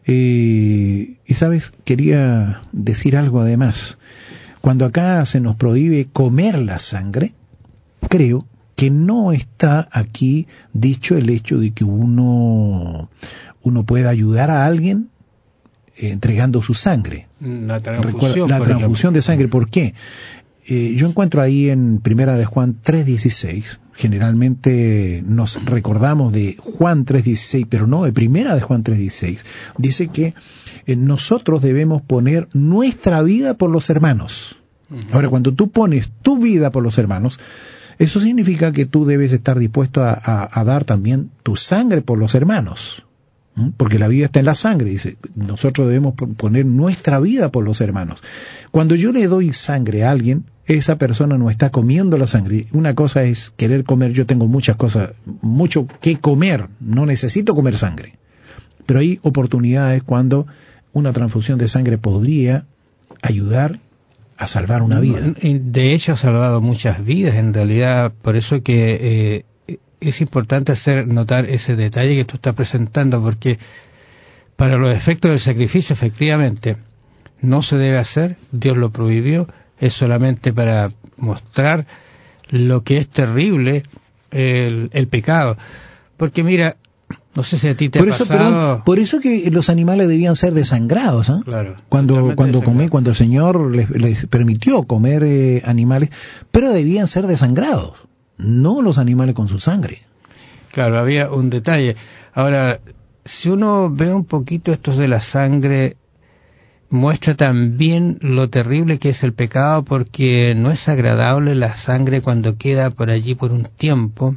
Eh, y sabes, quería decir algo además. Cuando acá se nos prohíbe comer la sangre, creo que no está aquí dicho el hecho de que uno, uno pueda ayudar a alguien eh, entregando su sangre. La transfusión, Recuerda, la transfusión de sangre. ¿Por qué? Eh, yo encuentro ahí en Primera de Juan tres dieciséis, generalmente nos recordamos de Juan tres dieciséis, pero no de Primera de Juan tres dieciséis, dice que eh, nosotros debemos poner nuestra vida por los hermanos. Uh-huh. Ahora, cuando tú pones tu vida por los hermanos, eso significa que tú debes estar dispuesto a, a, a dar también tu sangre por los hermanos. ¿Mm? Porque la vida está en la sangre, dice, nosotros debemos poner nuestra vida por los hermanos. Cuando yo le doy sangre a alguien, esa persona no está comiendo la sangre. Una cosa es querer comer, yo tengo muchas cosas, mucho que comer, no necesito comer sangre. Pero hay oportunidades cuando una transfusión de sangre podría ayudar a salvar una vida. De hecho ha salvado muchas vidas, en realidad, por eso que eh, es importante hacer notar ese detalle que tú estás presentando, porque para los efectos del sacrificio, efectivamente, no se debe hacer, Dios lo prohibió, es solamente para mostrar lo que es terrible el, el pecado. Porque mira, no sé si a ti te por ha eso, pasado... Perdón, por eso que los animales debían ser desangrados, ¿eh? Claro, cuando cuando comí, cuando el Señor les, les permitió comer eh, animales, pero debían ser desangrados, no los animales con su sangre. Claro, había un detalle. Ahora, si uno ve un poquito estos de la sangre, muestra también lo terrible que es el pecado, porque no es agradable la sangre cuando queda por allí por un tiempo.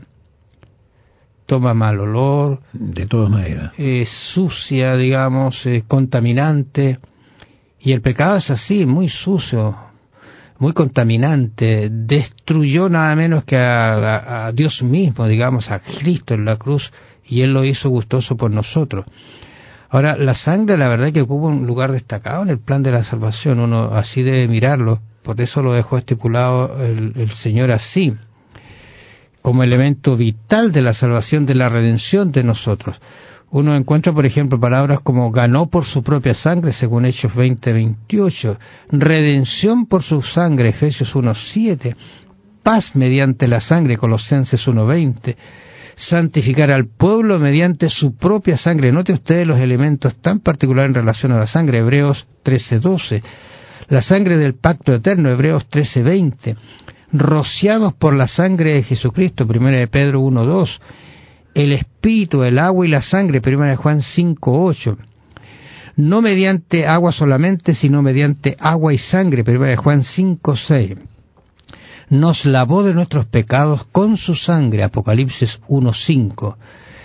Toma mal olor, de todas maneras, es sucia, digamos, es contaminante, y el pecado es así, muy sucio, muy contaminante, destruyó nada menos que a, a, a Dios mismo, digamos, a Cristo en la cruz, y Él lo hizo gustoso por nosotros. Ahora, la sangre, la verdad es que ocupa un lugar destacado en el plan de la salvación, uno así debe mirarlo, por eso lo dejó estipulado el, el Señor así, como elemento vital de la salvación, de la redención de nosotros. Uno encuentra, por ejemplo, palabras como ganó por su propia sangre, según Hechos veinte veintiocho, redención por su sangre, Efesios uno siete, paz mediante la sangre, Colosenses uno veinte, santificar al pueblo mediante su propia sangre. Note ustedes los elementos tan particulares en relación a la sangre, Hebreos trece doce, la sangre del pacto eterno, Hebreos trece veinte, rociados por la sangre de Jesucristo, primera de Pedro uno dos, el espíritu, el agua y la sangre, primera de Juan cinco ocho, no mediante agua solamente, sino mediante agua y sangre, primera de Juan cinco seis, nos lavó de nuestros pecados con su sangre, Apocalipsis uno cinco.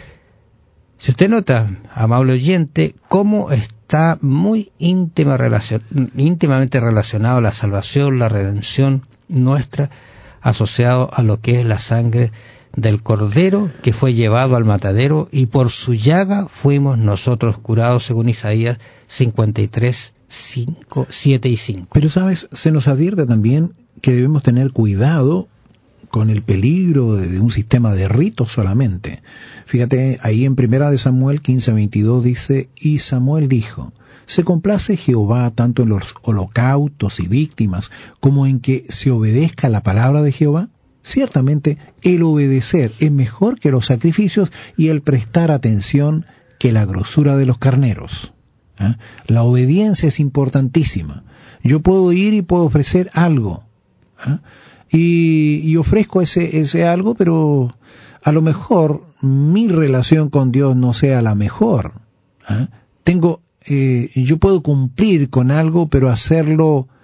Si usted nota, amable oyente, cómo está muy íntima relacion, íntimamente relacionado la salvación, la redención nuestra, asociado a lo que es la sangre del Cordero que fue llevado al matadero, y por su llaga fuimos nosotros curados, según Isaías cincuenta y tres, cinco, siete y cinco. Pero sabes, se nos advierte también que debemos tener cuidado con el peligro de, de un sistema de ritos solamente. Fíjate, ahí en Primera de Samuel quince veintidós dice, y Samuel dijo, ¿se complace Jehová tanto en los holocaustos y víctimas como en que se obedezca la palabra de Jehová? Ciertamente, el obedecer es mejor que los sacrificios y el prestar atención que la grosura de los carneros. ¿Eh? La obediencia es importantísima. Yo puedo ir y puedo ofrecer algo. ¿Eh? Y, y ofrezco ese, ese algo, pero a lo mejor mi relación con Dios no sea la mejor. ¿Eh? Tengo... Eh, yo puedo cumplir con algo, pero hacerlo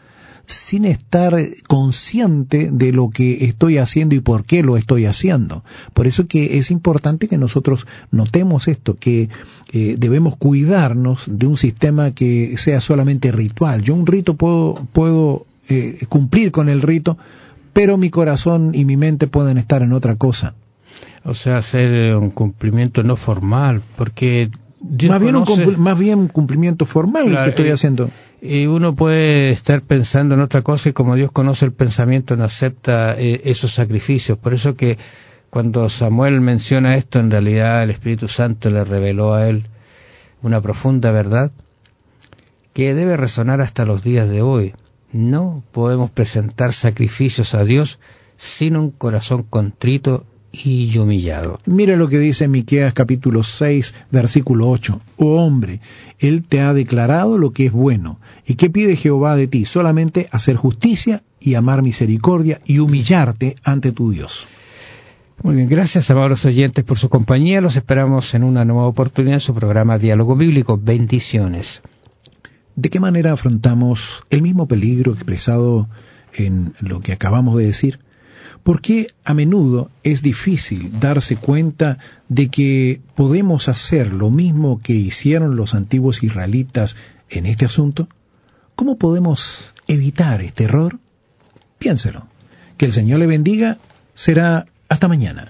sin estar consciente de lo que estoy haciendo y por qué lo estoy haciendo. Por eso que es importante que nosotros notemos esto, que eh, debemos cuidarnos de un sistema que sea solamente ritual. Yo un rito puedo, puedo eh, cumplir con el rito, pero mi corazón y mi mente pueden estar en otra cosa. O sea, hacer un cumplimiento no formal, porque Dios más bien conoce, un más bien cumplimiento formal claro, que estoy eh, haciendo. Y uno puede estar pensando en otra cosa y como Dios conoce el pensamiento no acepta eh, esos sacrificios. Por eso que cuando Samuel menciona esto, en realidad el Espíritu Santo le reveló a él una profunda verdad que debe resonar hasta los días de hoy. No podemos presentar sacrificios a Dios sin un corazón contrito y humillado. Mira lo que dice Miqueas capítulo seis, versículo ocho. Oh hombre, Él te ha declarado lo que es bueno. ¿Y qué pide Jehová de ti? Solamente hacer justicia y amar misericordia y humillarte ante tu Dios. Muy bien, gracias, amados oyentes, por su compañía. Los esperamos en una nueva oportunidad en su programa Diálogo Bíblico. Bendiciones. ¿De qué manera afrontamos el mismo peligro expresado en lo que acabamos de decir? Porque a menudo es difícil darse cuenta de que podemos hacer lo mismo que hicieron los antiguos israelitas en este asunto. ¿Cómo podemos evitar este error? Piénselo. Que el Señor le bendiga. Será hasta mañana.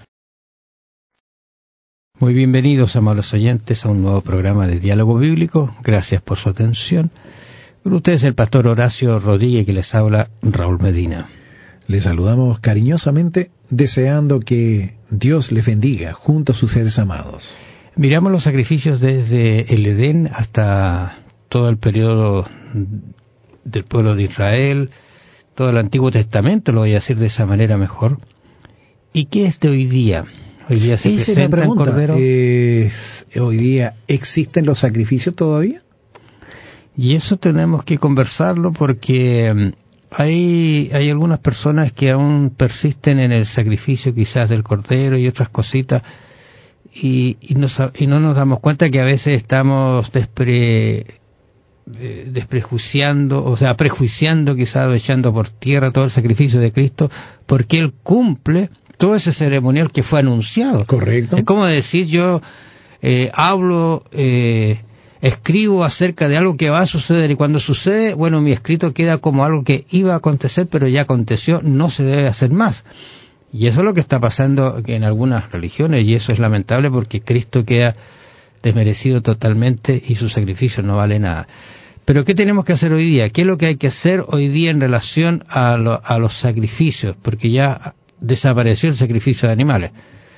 Muy bienvenidos, amables oyentes, a un nuevo programa de Diálogo Bíblico. Gracias por su atención. Con ustedes el pastor Horacio Rodríguez, que les habla Raúl Medina. Les saludamos cariñosamente, deseando que Dios les bendiga junto a sus seres amados. Miramos los sacrificios desde el Edén hasta todo el periodo del pueblo de Israel, todo el Antiguo Testamento, lo voy a decir de esa manera mejor. ¿Y qué es de hoy día? Hoy día se Esa presenta es la Cordero. Eh, hoy día, ¿existen los sacrificios todavía? Y eso tenemos que conversarlo porque Hay, hay algunas personas que aún persisten en el sacrificio quizás del cordero y otras cositas y, y, nos, y no nos damos cuenta que a veces estamos despre, eh, desprejuiciando, o sea, prejuiciando quizás, echando por tierra todo el sacrificio de Cristo porque Él cumple todo ese ceremonial que fue anunciado. Correcto. Es como decir yo eh, hablo... Eh, escribo acerca de algo que va a suceder y cuando sucede, bueno, mi escrito queda como algo que iba a acontecer pero ya aconteció, no se debe hacer más. Y eso es lo que está pasando en algunas religiones y eso es lamentable porque Cristo queda desmerecido totalmente y su sacrificio no vale nada. Pero ¿qué tenemos que hacer hoy día? ¿Qué es lo que hay que hacer hoy día en relación a, lo, a los sacrificios? Porque ya desapareció el sacrificio de animales.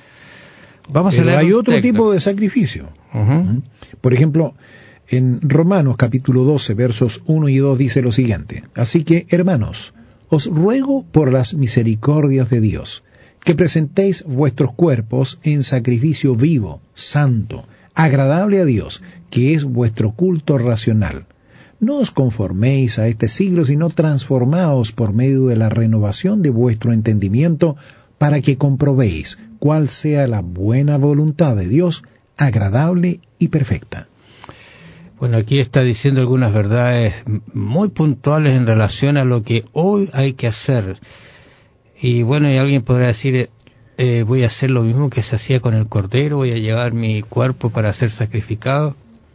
Vamos Pero a leer hay otro texto. tipo de sacrificio. Uh-huh. Por ejemplo, en Romanos capítulo doce, versos uno y dos dice lo siguiente. Así que, hermanos, os ruego por las misericordias de Dios, que presentéis vuestros cuerpos en sacrificio vivo, santo, agradable a Dios, que es vuestro culto racional. No os conforméis a este siglo, sino transformaos por medio de la renovación de vuestro entendimiento, para que comprobéis cuál sea la buena voluntad de Dios, agradable y perfecta. Bueno, aquí está diciendo algunas verdades muy puntuales en relación a lo que hoy hay que hacer. Y bueno, y alguien podrá decir, eh, voy a hacer lo mismo que se hacía con el cordero, voy a llevar mi cuerpo para ser sacrificado.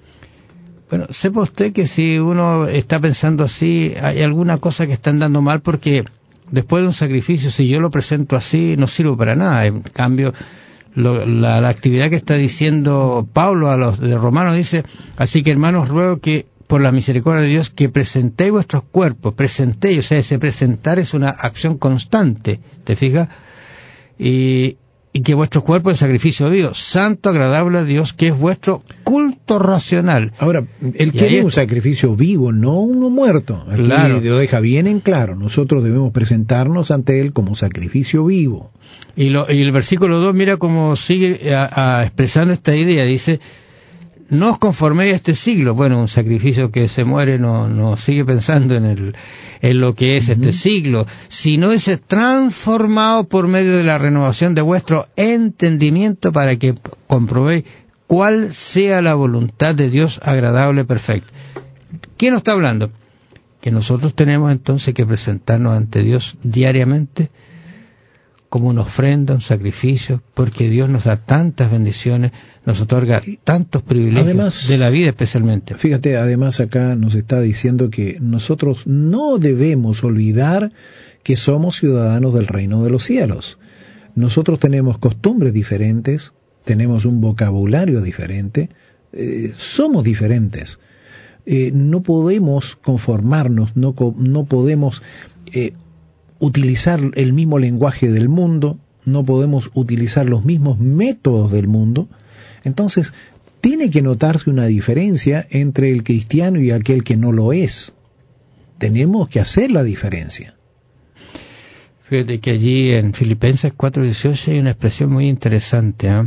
Bueno, sepa usted que si uno está pensando así, hay alguna cosa que está andando mal porque... Después de un sacrificio, si yo lo presento así, no sirve para nada. En cambio, lo, la, la actividad que está diciendo Pablo a los de Romanos dice, así que hermanos, ruego que por la misericordia de Dios, que presentéis vuestros cuerpos, presentéis, o sea, ese presentar es una acción constante, ¿te fijas? Y, y que vuestro cuerpo es sacrificio vivo, santo, agradable a Dios, que es vuestro culto racional. Ahora, él quiere un sacrificio vivo, no uno muerto. Aquí claro. Lo deja bien en claro. Nosotros debemos presentarnos ante él como sacrificio vivo. Y, lo, y el versículo dos, mira cómo sigue a, a expresando esta idea. Dice, no os conforméis a este siglo. Bueno, un sacrificio que se muere no, no sigue pensando en el... en lo que es uh-huh. este siglo, sino es transformado por medio de la renovación de vuestro entendimiento para que comprobéis cuál sea la voluntad de Dios agradable y perfecta. ¿Quién nos está hablando? que nosotros tenemos entonces que presentarnos ante Dios diariamente como una ofrenda, un sacrificio, porque Dios nos da tantas bendiciones, nos otorga tantos privilegios, además, de la vida especialmente. Fíjate, además acá nos está diciendo que nosotros no debemos olvidar que somos ciudadanos del reino de los cielos. Nosotros tenemos costumbres diferentes, tenemos un vocabulario diferente, eh, somos diferentes. Eh, no podemos conformarnos, no, no podemos eh, utilizar el mismo lenguaje del mundo, no podemos utilizar los mismos métodos del mundo. Entonces, tiene que notarse una diferencia entre el cristiano y aquel que no lo es. Tenemos que hacer la diferencia. Fíjate que allí en Filipenses cuatro dieciocho hay una expresión muy interesante, ¿eh?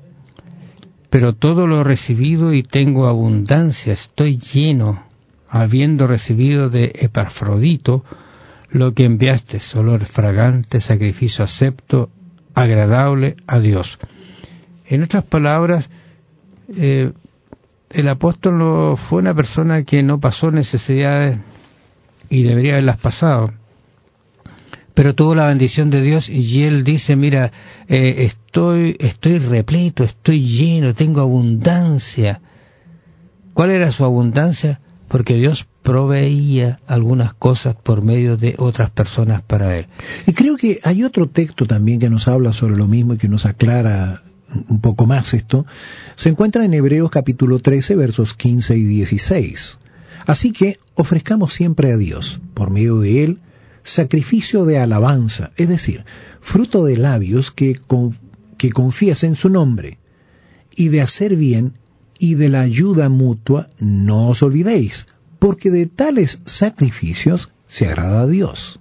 Pero todo lo he recibido y tengo abundancia, estoy lleno, habiendo recibido de Epafrodito lo que enviaste, olor fragante, sacrificio acepto, agradable a Dios. En otras palabras, eh, el apóstol no fue una persona que no pasó necesidades y debería haberlas pasado, pero tuvo la bendición de Dios y él dice, mira, eh, estoy, estoy repleto, estoy lleno, tengo abundancia. ¿Cuál era su abundancia? Porque Dios proveía algunas cosas por medio de otras personas para él. Y creo que hay otro texto también que nos habla sobre lo mismo y que nos aclara un poco más esto. Se encuentra en Hebreos capítulo trece, versos quince y dieciséis. Así que ofrezcamos siempre a Dios, por medio de Él, sacrificio de alabanza, es decir, fruto de labios que, con, que confiesen su nombre, y de hacer bien y de la ayuda mutua no os olvidéis, porque de tales sacrificios se agrada a Dios.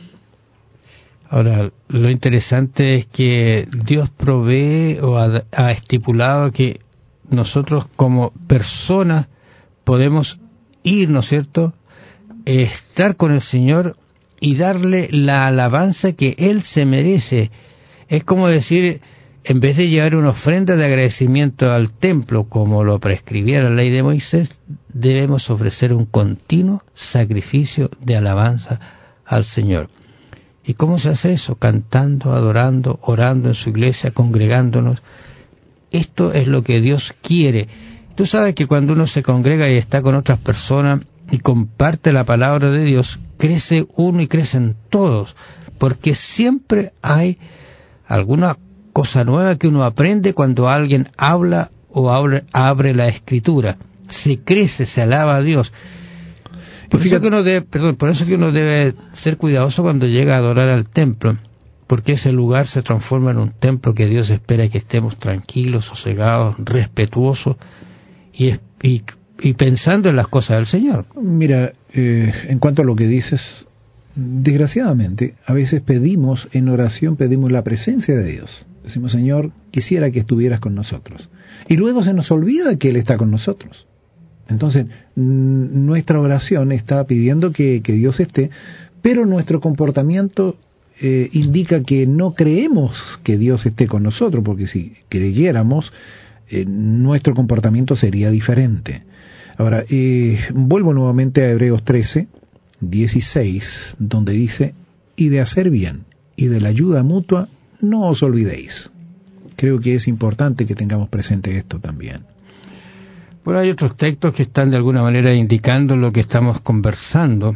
Ahora, lo interesante es que Dios provee o ha, ha estipulado que nosotros como personas podemos ir, ¿no es cierto?, estar con el Señor y darle la alabanza que Él se merece. Es como decir, en vez de llevar una ofrenda de agradecimiento al templo, como lo prescribía la ley de Moisés, debemos ofrecer un continuo sacrificio de alabanza al Señor. ¿Y cómo se hace eso? Cantando, adorando, orando en su iglesia, congregándonos. Esto es lo que Dios quiere. Tú sabes que cuando uno se congrega y está con otras personas y comparte la palabra de Dios, crece uno y crecen todos, porque siempre hay alguna cosa nueva que uno aprende cuando alguien habla o abre, abre la Escritura. Se crece, se alaba a Dios. Por eso que uno debe, perdón, por eso que uno debe ser cuidadoso cuando llega a adorar al templo, porque ese lugar se transforma en un templo que Dios espera que estemos tranquilos, sosegados, respetuosos y, y, y pensando en las cosas del Señor. Mira, eh, en cuanto a lo que dices, desgraciadamente, a veces pedimos, en oración pedimos la presencia de Dios. Decimos, Señor, quisiera que estuvieras con nosotros. Y luego se nos olvida que Él está con nosotros. Entonces, nuestra oración está pidiendo que, que Dios esté, pero nuestro comportamiento eh, indica que no creemos que Dios esté con nosotros, porque si creyéramos, eh, nuestro comportamiento sería diferente. Ahora, eh, vuelvo nuevamente a Hebreos trece, dieciséis, donde dice, y de hacer bien, y de la ayuda mutua, no os olvidéis. Creo que es importante que tengamos presente esto también. Bueno, hay otros textos que están de alguna manera indicando lo que estamos conversando.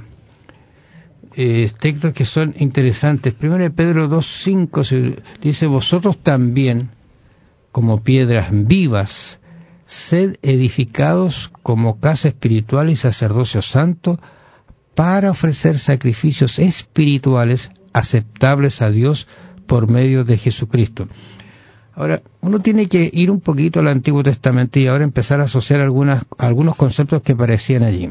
Eh, textos que son interesantes. Primero de Pedro dos cinco dice, vosotros también, como piedras vivas, sed edificados como casa espiritual y sacerdocio santo, para ofrecer sacrificios espirituales aceptables a Dios por medio de Jesucristo. Ahora, uno tiene que ir un poquito al Antiguo Testamento y ahora empezar a asociar algunas, algunos conceptos que aparecían allí.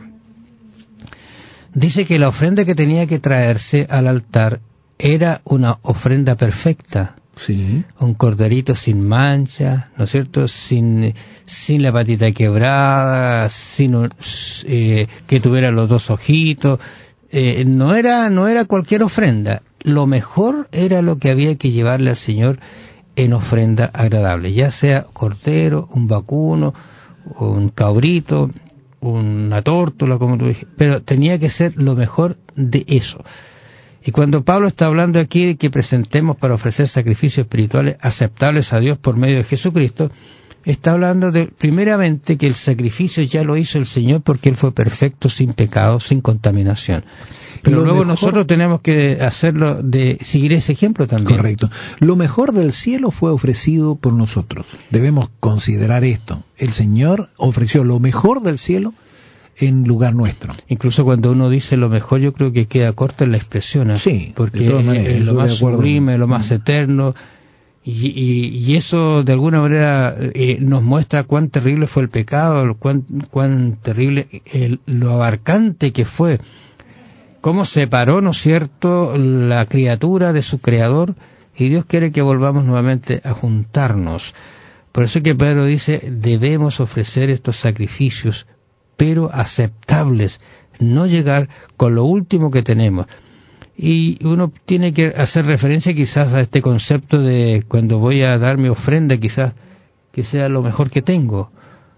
Dice que la ofrenda que tenía que traerse al altar era una ofrenda perfecta. Sí. Un corderito sin mancha, ¿no es cierto? Sin, sin la patita quebrada, sin eh, que tuviera los dos ojitos. Eh, no era, no era cualquier ofrenda. Lo mejor era lo que había que llevarle al Señor en ofrenda agradable, ya sea cordero, un vacuno, un cabrito, una tórtola, como tú dijiste, pero tenía que ser lo mejor de eso. Y cuando Pablo está hablando aquí de que presentemos para ofrecer sacrificios espirituales aceptables a Dios por medio de Jesucristo, está hablando de, primeramente, que el sacrificio ya lo hizo el Señor porque Él fue perfecto, sin pecado, sin contaminación. Pero luego mejor, nosotros tenemos que hacerlo, de seguir ese ejemplo también. Correcto. Lo mejor del cielo fue ofrecido por nosotros. Debemos considerar esto. El Señor ofreció lo mejor del cielo en lugar nuestro. Incluso cuando uno dice lo mejor, yo creo que queda corta en la expresión, ¿eh? Sí, porque es lo más sublime, lo más eterno, y, y, y eso de alguna manera eh, nos muestra cuán terrible fue el pecado, cuán, cuán terrible el, lo abarcante que fue, cómo separó, ¿no es cierto?, la criatura de su creador, y Dios quiere que volvamos nuevamente a juntarnos. Por eso que Pedro dice, debemos ofrecer estos sacrificios, pero aceptables, no llegar con lo último que tenemos. Y uno tiene que hacer referencia quizás a este concepto de cuando voy a dar mi ofrenda, quizás que sea lo mejor que tengo,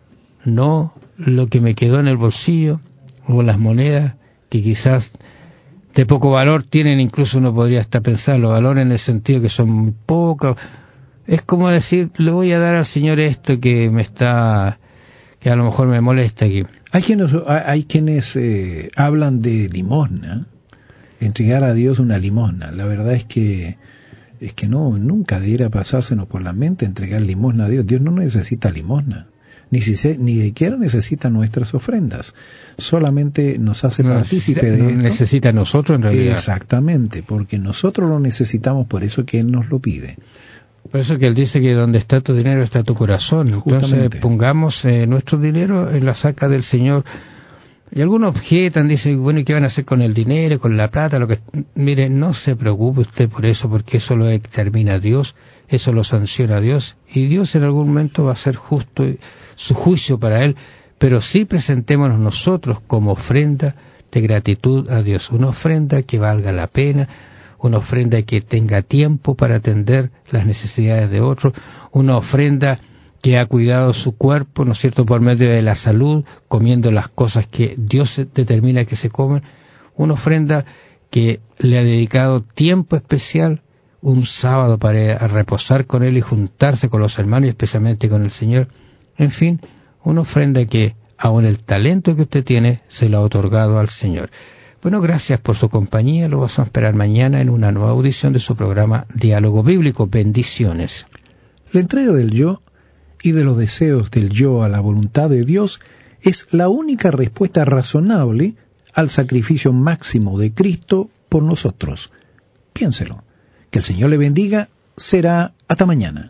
no lo que me quedó en el bolsillo, o las monedas que quizás de poco valor tienen, incluso uno podría hasta pensarlo, valor en el sentido que son muy pocos. Es como decir, le voy a dar al Señor esto que me está, que a lo mejor me molesta aquí. Hay quienes, hay quienes eh, hablan de limosna, entregar a Dios una limosna. La verdad es que es que no, nunca debiera pasársenos por la mente entregar limosna a Dios. Dios no necesita limosna, ni si se, ni siquiera necesita nuestras ofrendas. Solamente nos hace no partícipe necesita, de no esto. Necesita a nosotros en realidad. Exactamente, porque nosotros lo necesitamos, por eso que Él nos lo pide. Por eso que Él dice que donde está tu dinero está tu corazón. Entonces Justamente. pongamos eh, nuestro dinero en la saca del Señor. Y algunos objetan, dicen, bueno, ¿y qué van a hacer con el dinero, con la plata? Lo que Mire, no se preocupe usted por eso, porque eso lo determina Dios, eso lo sanciona Dios, y Dios en algún momento va a ser justo su juicio para Él, pero sí presentémonos nosotros como ofrenda de gratitud a Dios, una ofrenda que valga la pena, una ofrenda que tenga tiempo para atender las necesidades de otros, una ofrenda que ha cuidado su cuerpo, ¿no es cierto?, por medio de la salud, comiendo las cosas que Dios determina que se comen, una ofrenda que le ha dedicado tiempo especial, un sábado para reposar con Él y juntarse con los hermanos y especialmente con el Señor. En fin, una ofrenda que, aun el talento que usted tiene, se lo ha otorgado al Señor. Bueno, gracias por su compañía. Lo vamos a esperar mañana en una nueva audición de su programa Diálogo Bíblico. Bendiciones. La entrega del yo y de los deseos del yo a la voluntad de Dios es la única respuesta razonable al sacrificio máximo de Cristo por nosotros. Piénselo. Que el Señor le bendiga. Será hasta mañana.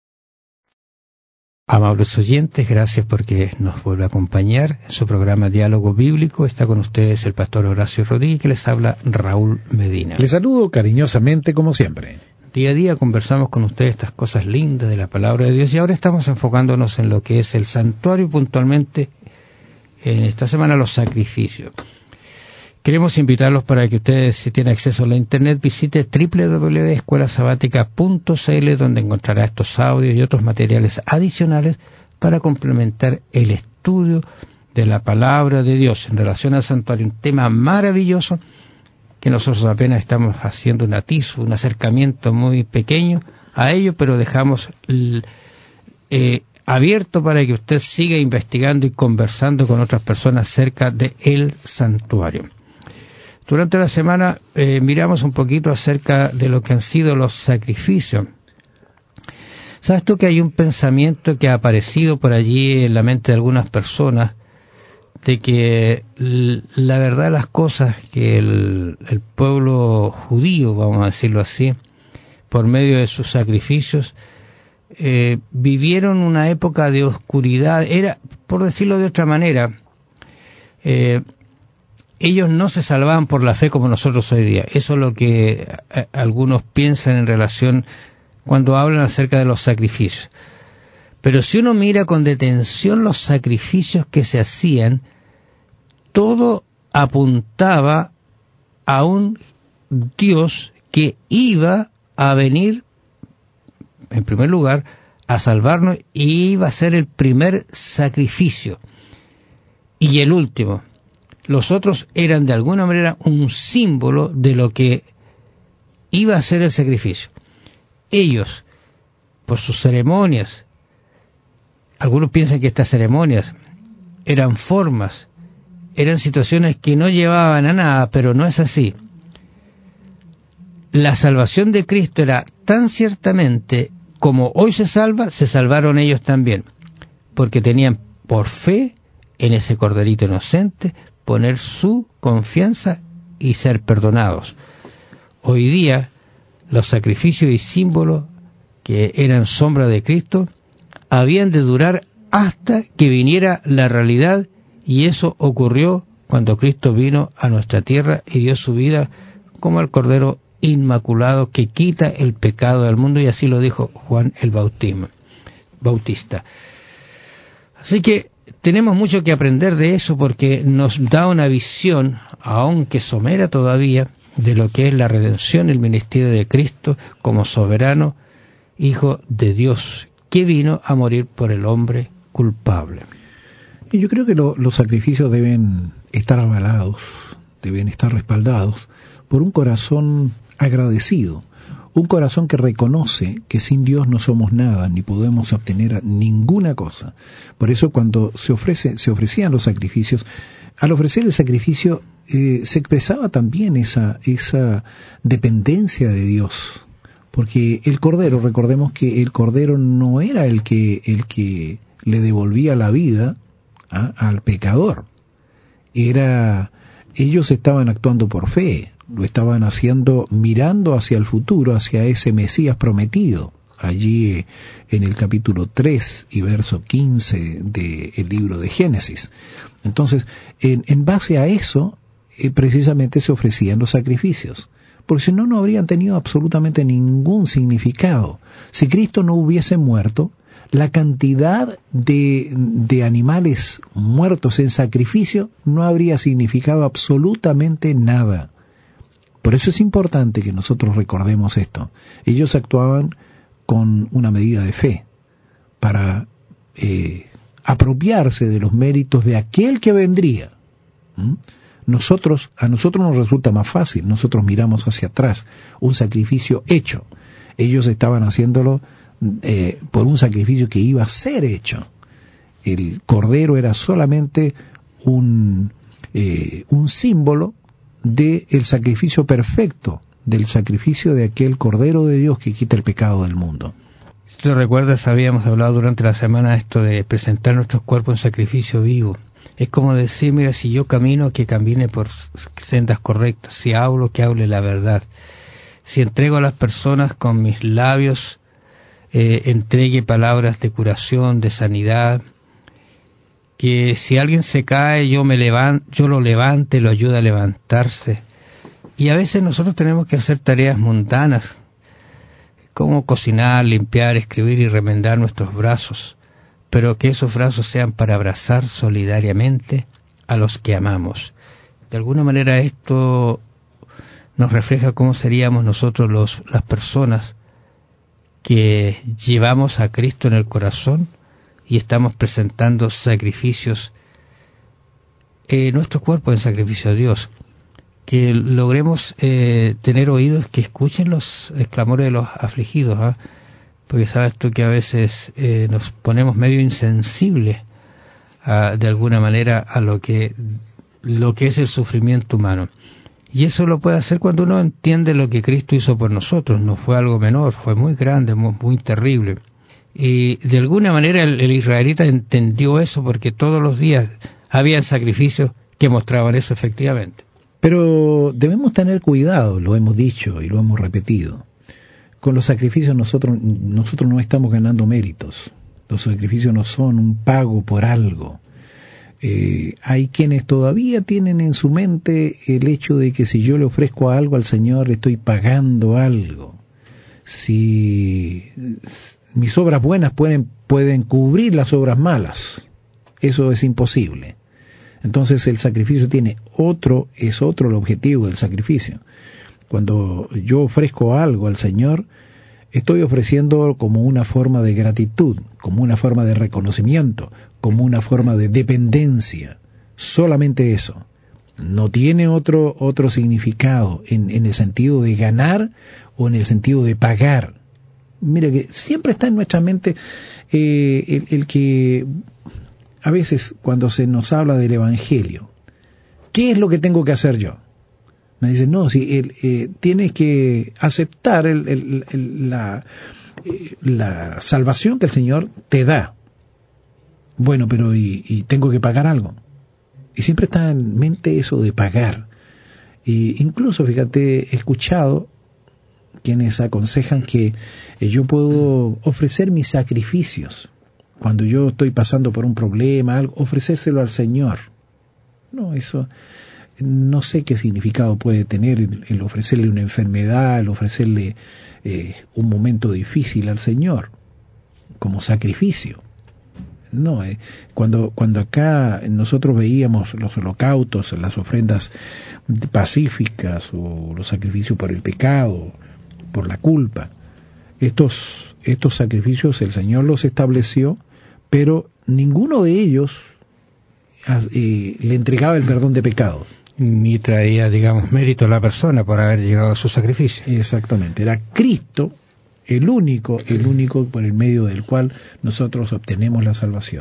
Amables oyentes, gracias porque nos vuelve a acompañar en su programa Diálogo Bíblico. Está con ustedes el pastor Horacio Rodríguez, que les habla Raúl Medina. Les saludo cariñosamente como siempre. Día a día conversamos con ustedes estas cosas lindas de la palabra de Dios y ahora estamos enfocándonos en lo que es el santuario y puntualmente en esta semana los sacrificios. Queremos invitarlos para que ustedes, si tienen acceso a la internet, visite doble u doble u doble u punto escuela sabática punto c l, donde encontrará estos audios y otros materiales adicionales para complementar el estudio de la palabra de Dios en relación al santuario, un tema maravilloso que nosotros apenas estamos haciendo un atizo, un acercamiento muy pequeño a ello, pero dejamos eh, abierto para que usted siga investigando y conversando con otras personas acerca del santuario. Durante la semana eh, miramos un poquito acerca de lo que han sido los sacrificios. ¿Sabes tú que hay un pensamiento que ha aparecido por allí en la mente de algunas personas de que la verdad de las cosas, que el, el pueblo judío, vamos a decirlo así, por medio de sus sacrificios, eh, vivieron una época de oscuridad? Era, por decirlo de otra manera, eh, ellos no se salvaban por la fe como nosotros hoy día. Eso es lo que a, algunos piensan en relación cuando hablan acerca de los sacrificios. Pero si uno mira con detención los sacrificios que se hacían, todo apuntaba a un Dios que iba a venir, en primer lugar, a salvarnos, y iba a ser el primer sacrificio. y el último. Los otros eran de alguna manera un símbolo de lo que iba a ser el sacrificio. Ellos, por sus ceremonias, algunos piensan que estas ceremonias eran formas, eran situaciones que no llevaban a nada, pero no es así. La salvación de Cristo era tan ciertamente como hoy se salva, se salvaron ellos también, porque tenían por fe en ese corderito inocente poner su confianza y ser perdonados. Hoy día los sacrificios y símbolos que eran sombra de Cristo habían de durar hasta que viniera la realidad, y eso ocurrió cuando Cristo vino a nuestra tierra y dio su vida como el Cordero Inmaculado que quita el pecado del mundo, y así lo dijo Juan el Bautista. Así que tenemos mucho que aprender de eso, porque nos da una visión, aunque somera todavía, de lo que es la redención, el ministerio de Cristo como soberano Hijo de Dios, que vino a morir por el hombre culpable. Y yo creo que lo, los sacrificios deben estar avalados, deben estar respaldados por un corazón agradecido, un corazón que reconoce que sin Dios no somos nada, ni podemos obtener ninguna cosa. Por eso cuando se ofrece, se ofrecían los sacrificios, al ofrecer el sacrificio eh, se expresaba también esa, esa dependencia de Dios. Porque el Cordero, recordemos que el Cordero no era el que, el que le devolvía la vida ¿ah? al pecador. Era, ellos estaban actuando por fe, lo estaban haciendo mirando hacia el futuro, hacia ese Mesías prometido. Allí eh, en el capítulo tres y verso quince del libro de Génesis. Entonces, en, en base a eso, eh, precisamente se ofrecían los sacrificios. Porque si no, no habrían tenido absolutamente ningún significado. Si Cristo no hubiese muerto, la cantidad de, de animales muertos en sacrificio no habría significado absolutamente nada. Por eso es importante que nosotros recordemos esto. Ellos actuaban con una medida de fe para eh, apropiarse de los méritos de aquel que vendría. ¿Mm? Nosotros, a nosotros nos resulta más fácil, nosotros miramos hacia atrás, un sacrificio hecho. Ellos estaban haciéndolo eh, por un sacrificio que iba a ser hecho. El cordero era solamente un, eh, un símbolo del sacrificio perfecto, del sacrificio de aquel Cordero de Dios que quita el pecado del mundo. Si te recuerdas, habíamos hablado durante la semana esto de presentar nuestros cuerpos en sacrificio vivo. Es como decir, mira, si yo camino, que camine por sendas correctas. Si hablo, que hable la verdad. Si entrego a las personas con mis labios, eh, entregue palabras de curación, de sanidad. Que si alguien se cae, yo me levanto, yo lo levante, lo ayude a levantarse. Y a veces nosotros tenemos que hacer tareas mundanas, como cocinar, limpiar, escribir y remendar nuestros brazos, pero que esos brazos sean para abrazar solidariamente a los que amamos. De alguna manera esto nos refleja cómo seríamos nosotros los, las personas que llevamos a Cristo en el corazón y estamos presentando sacrificios, eh, nuestro cuerpo en sacrificio a Dios. Que logremos eh, tener oídos que escuchen los clamores de los afligidos, ¿eh? Porque sabes tú que a veces eh, nos ponemos medio insensibles a, de alguna manera a lo que lo que es el sufrimiento humano, y eso lo puede hacer cuando uno entiende lo que Cristo hizo por nosotros. No fue algo menor, fue muy grande, muy, muy terrible, y de alguna manera el, el israelita entendió eso, porque todos los días había sacrificios que mostraban eso efectivamente. Pero debemos tener cuidado, lo hemos dicho y lo hemos repetido. Con los sacrificios nosotros, nosotros no estamos ganando méritos. Los sacrificios no son un pago por algo. Eh, hay quienes todavía tienen en su mente el hecho de que si yo le ofrezco algo al Señor, le estoy pagando algo. Si mis obras buenas pueden, pueden cubrir las obras malas, eso es imposible. Entonces el sacrificio tiene otro, es otro el objetivo del sacrificio. Cuando yo ofrezco algo al Señor, estoy ofreciendo como una forma de gratitud, como una forma de reconocimiento, como una forma de dependencia solamente eso. No tiene otro, otro significado en, en el sentido de ganar o en el sentido de pagar. Mira que siempre está en nuestra mente eh, el, el que a veces cuando se nos habla del Evangelio, ¿qué es lo que tengo que hacer yo? Me dicen, no, si el, eh, tienes que aceptar el, el, el, la, eh, la salvación que el Señor te da. Bueno, pero y, y tengo que pagar algo. Y siempre está en mente eso de pagar. Y incluso, fíjate, he escuchado quienes aconsejan que eh, yo puedo ofrecer mis sacrificios. Cuando yo estoy pasando por un problema, algo, ofrecérselo al Señor. No, eso no sé qué significado puede tener el, el ofrecerle una enfermedad, el ofrecerle eh, un momento difícil al Señor como sacrificio. No, eh, cuando, cuando acá nosotros veíamos los holocaustos, las ofrendas pacíficas o los sacrificios por el pecado, por la culpa, estos, estos sacrificios el Señor los estableció, pero ninguno de ellos eh, le entregaba el perdón de pecados. Ni traía, digamos, mérito a la persona por haber llegado a su sacrificio. Exactamente, era Cristo el único, el único por el medio del cual nosotros obtenemos la salvación.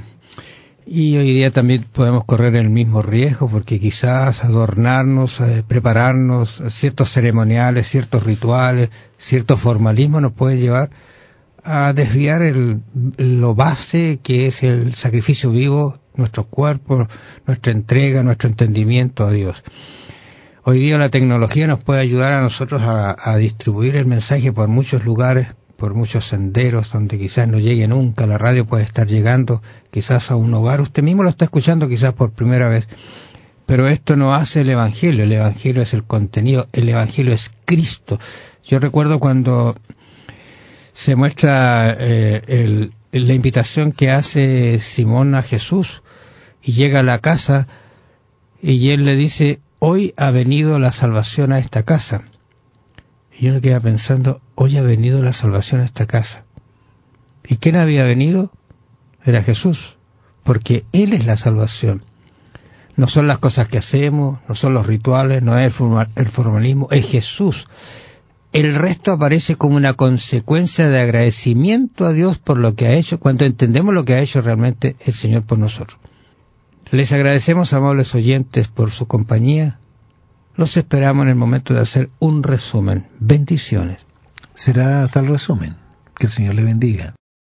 Y hoy día también podemos correr el mismo riesgo, porque quizás adornarnos, eh, prepararnos, ciertos ceremoniales, ciertos rituales, cierto formalismo nos puede llevar a desviar el, lo base que es el sacrificio vivo, nuestro cuerpo, nuestra entrega, nuestro entendimiento a Dios. Hoy día la tecnología nos puede ayudar a nosotros a, a distribuir el mensaje por muchos lugares, por muchos senderos donde quizás no llegue nunca. La radio puede estar llegando quizás a un hogar. Usted mismo lo está escuchando quizás por primera vez. Pero esto no hace el Evangelio. El Evangelio es el contenido. El Evangelio es Cristo. Yo recuerdo cuando se muestra eh, el, la invitación que hace Simón a Jesús y llega a la casa y él le dice: hoy ha venido la salvación a esta casa. Y uno queda pensando, hoy ha venido la salvación a esta casa. ¿Y quién había venido? Era Jesús, porque Él es la salvación. No son las cosas que hacemos, no son los rituales, no es el formalismo, es Jesús. El resto aparece como una consecuencia de agradecimiento a Dios por lo que ha hecho, cuando entendemos lo que ha hecho realmente el Señor por nosotros. Les agradecemos, amables oyentes, por su compañía. Los esperamos en el momento de hacer un resumen. Bendiciones. Será hasta el resumen. Que el Señor le bendiga.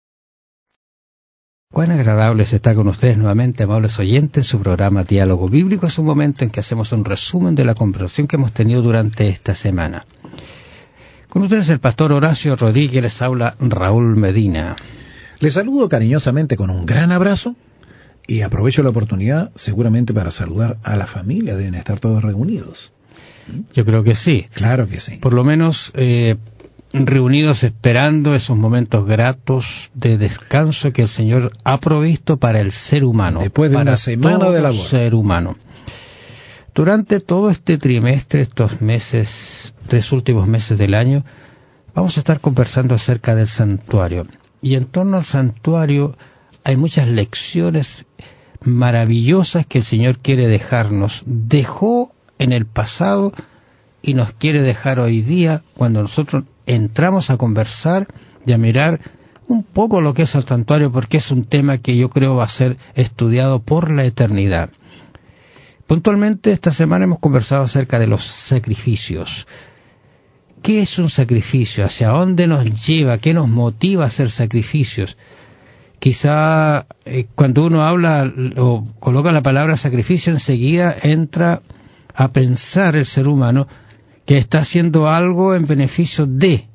Cuán agradable es estar con ustedes nuevamente, amables oyentes. Su programa Diálogo Bíblico es un momento en que hacemos un resumen de la conversación que hemos tenido durante esta semana. Con ustedes el pastor Horacio Rodríguez, les habla Raúl Medina. Les saludo cariñosamente con un gran abrazo. Y aprovecho la oportunidad seguramente para saludar a la familia. Deben estar todos reunidos. Yo creo que sí. Claro que sí. Por lo menos eh, reunidos esperando esos momentos gratos de descanso que el Señor ha provisto para el ser humano. Después de para una semana de labor. Ser humano. Durante todo este trimestre, estos meses, tres últimos meses del año, vamos a estar conversando acerca del santuario. Y en torno al santuario hay muchas lecciones maravillosas que el Señor quiere dejarnos. Dejó en el pasado y nos quiere dejar hoy día cuando nosotros entramos a conversar y a mirar un poco lo que es el santuario, porque es un tema que yo creo va a ser estudiado por la eternidad. Puntualmente esta semana hemos conversado acerca de los sacrificios. ¿Qué es un sacrificio? ¿Hacia dónde nos lleva? ¿Qué nos motiva a hacer sacrificios? Quizá eh, cuando uno habla o coloca la palabra sacrificio, enseguida entra a pensar el ser humano que está haciendo algo en beneficio de,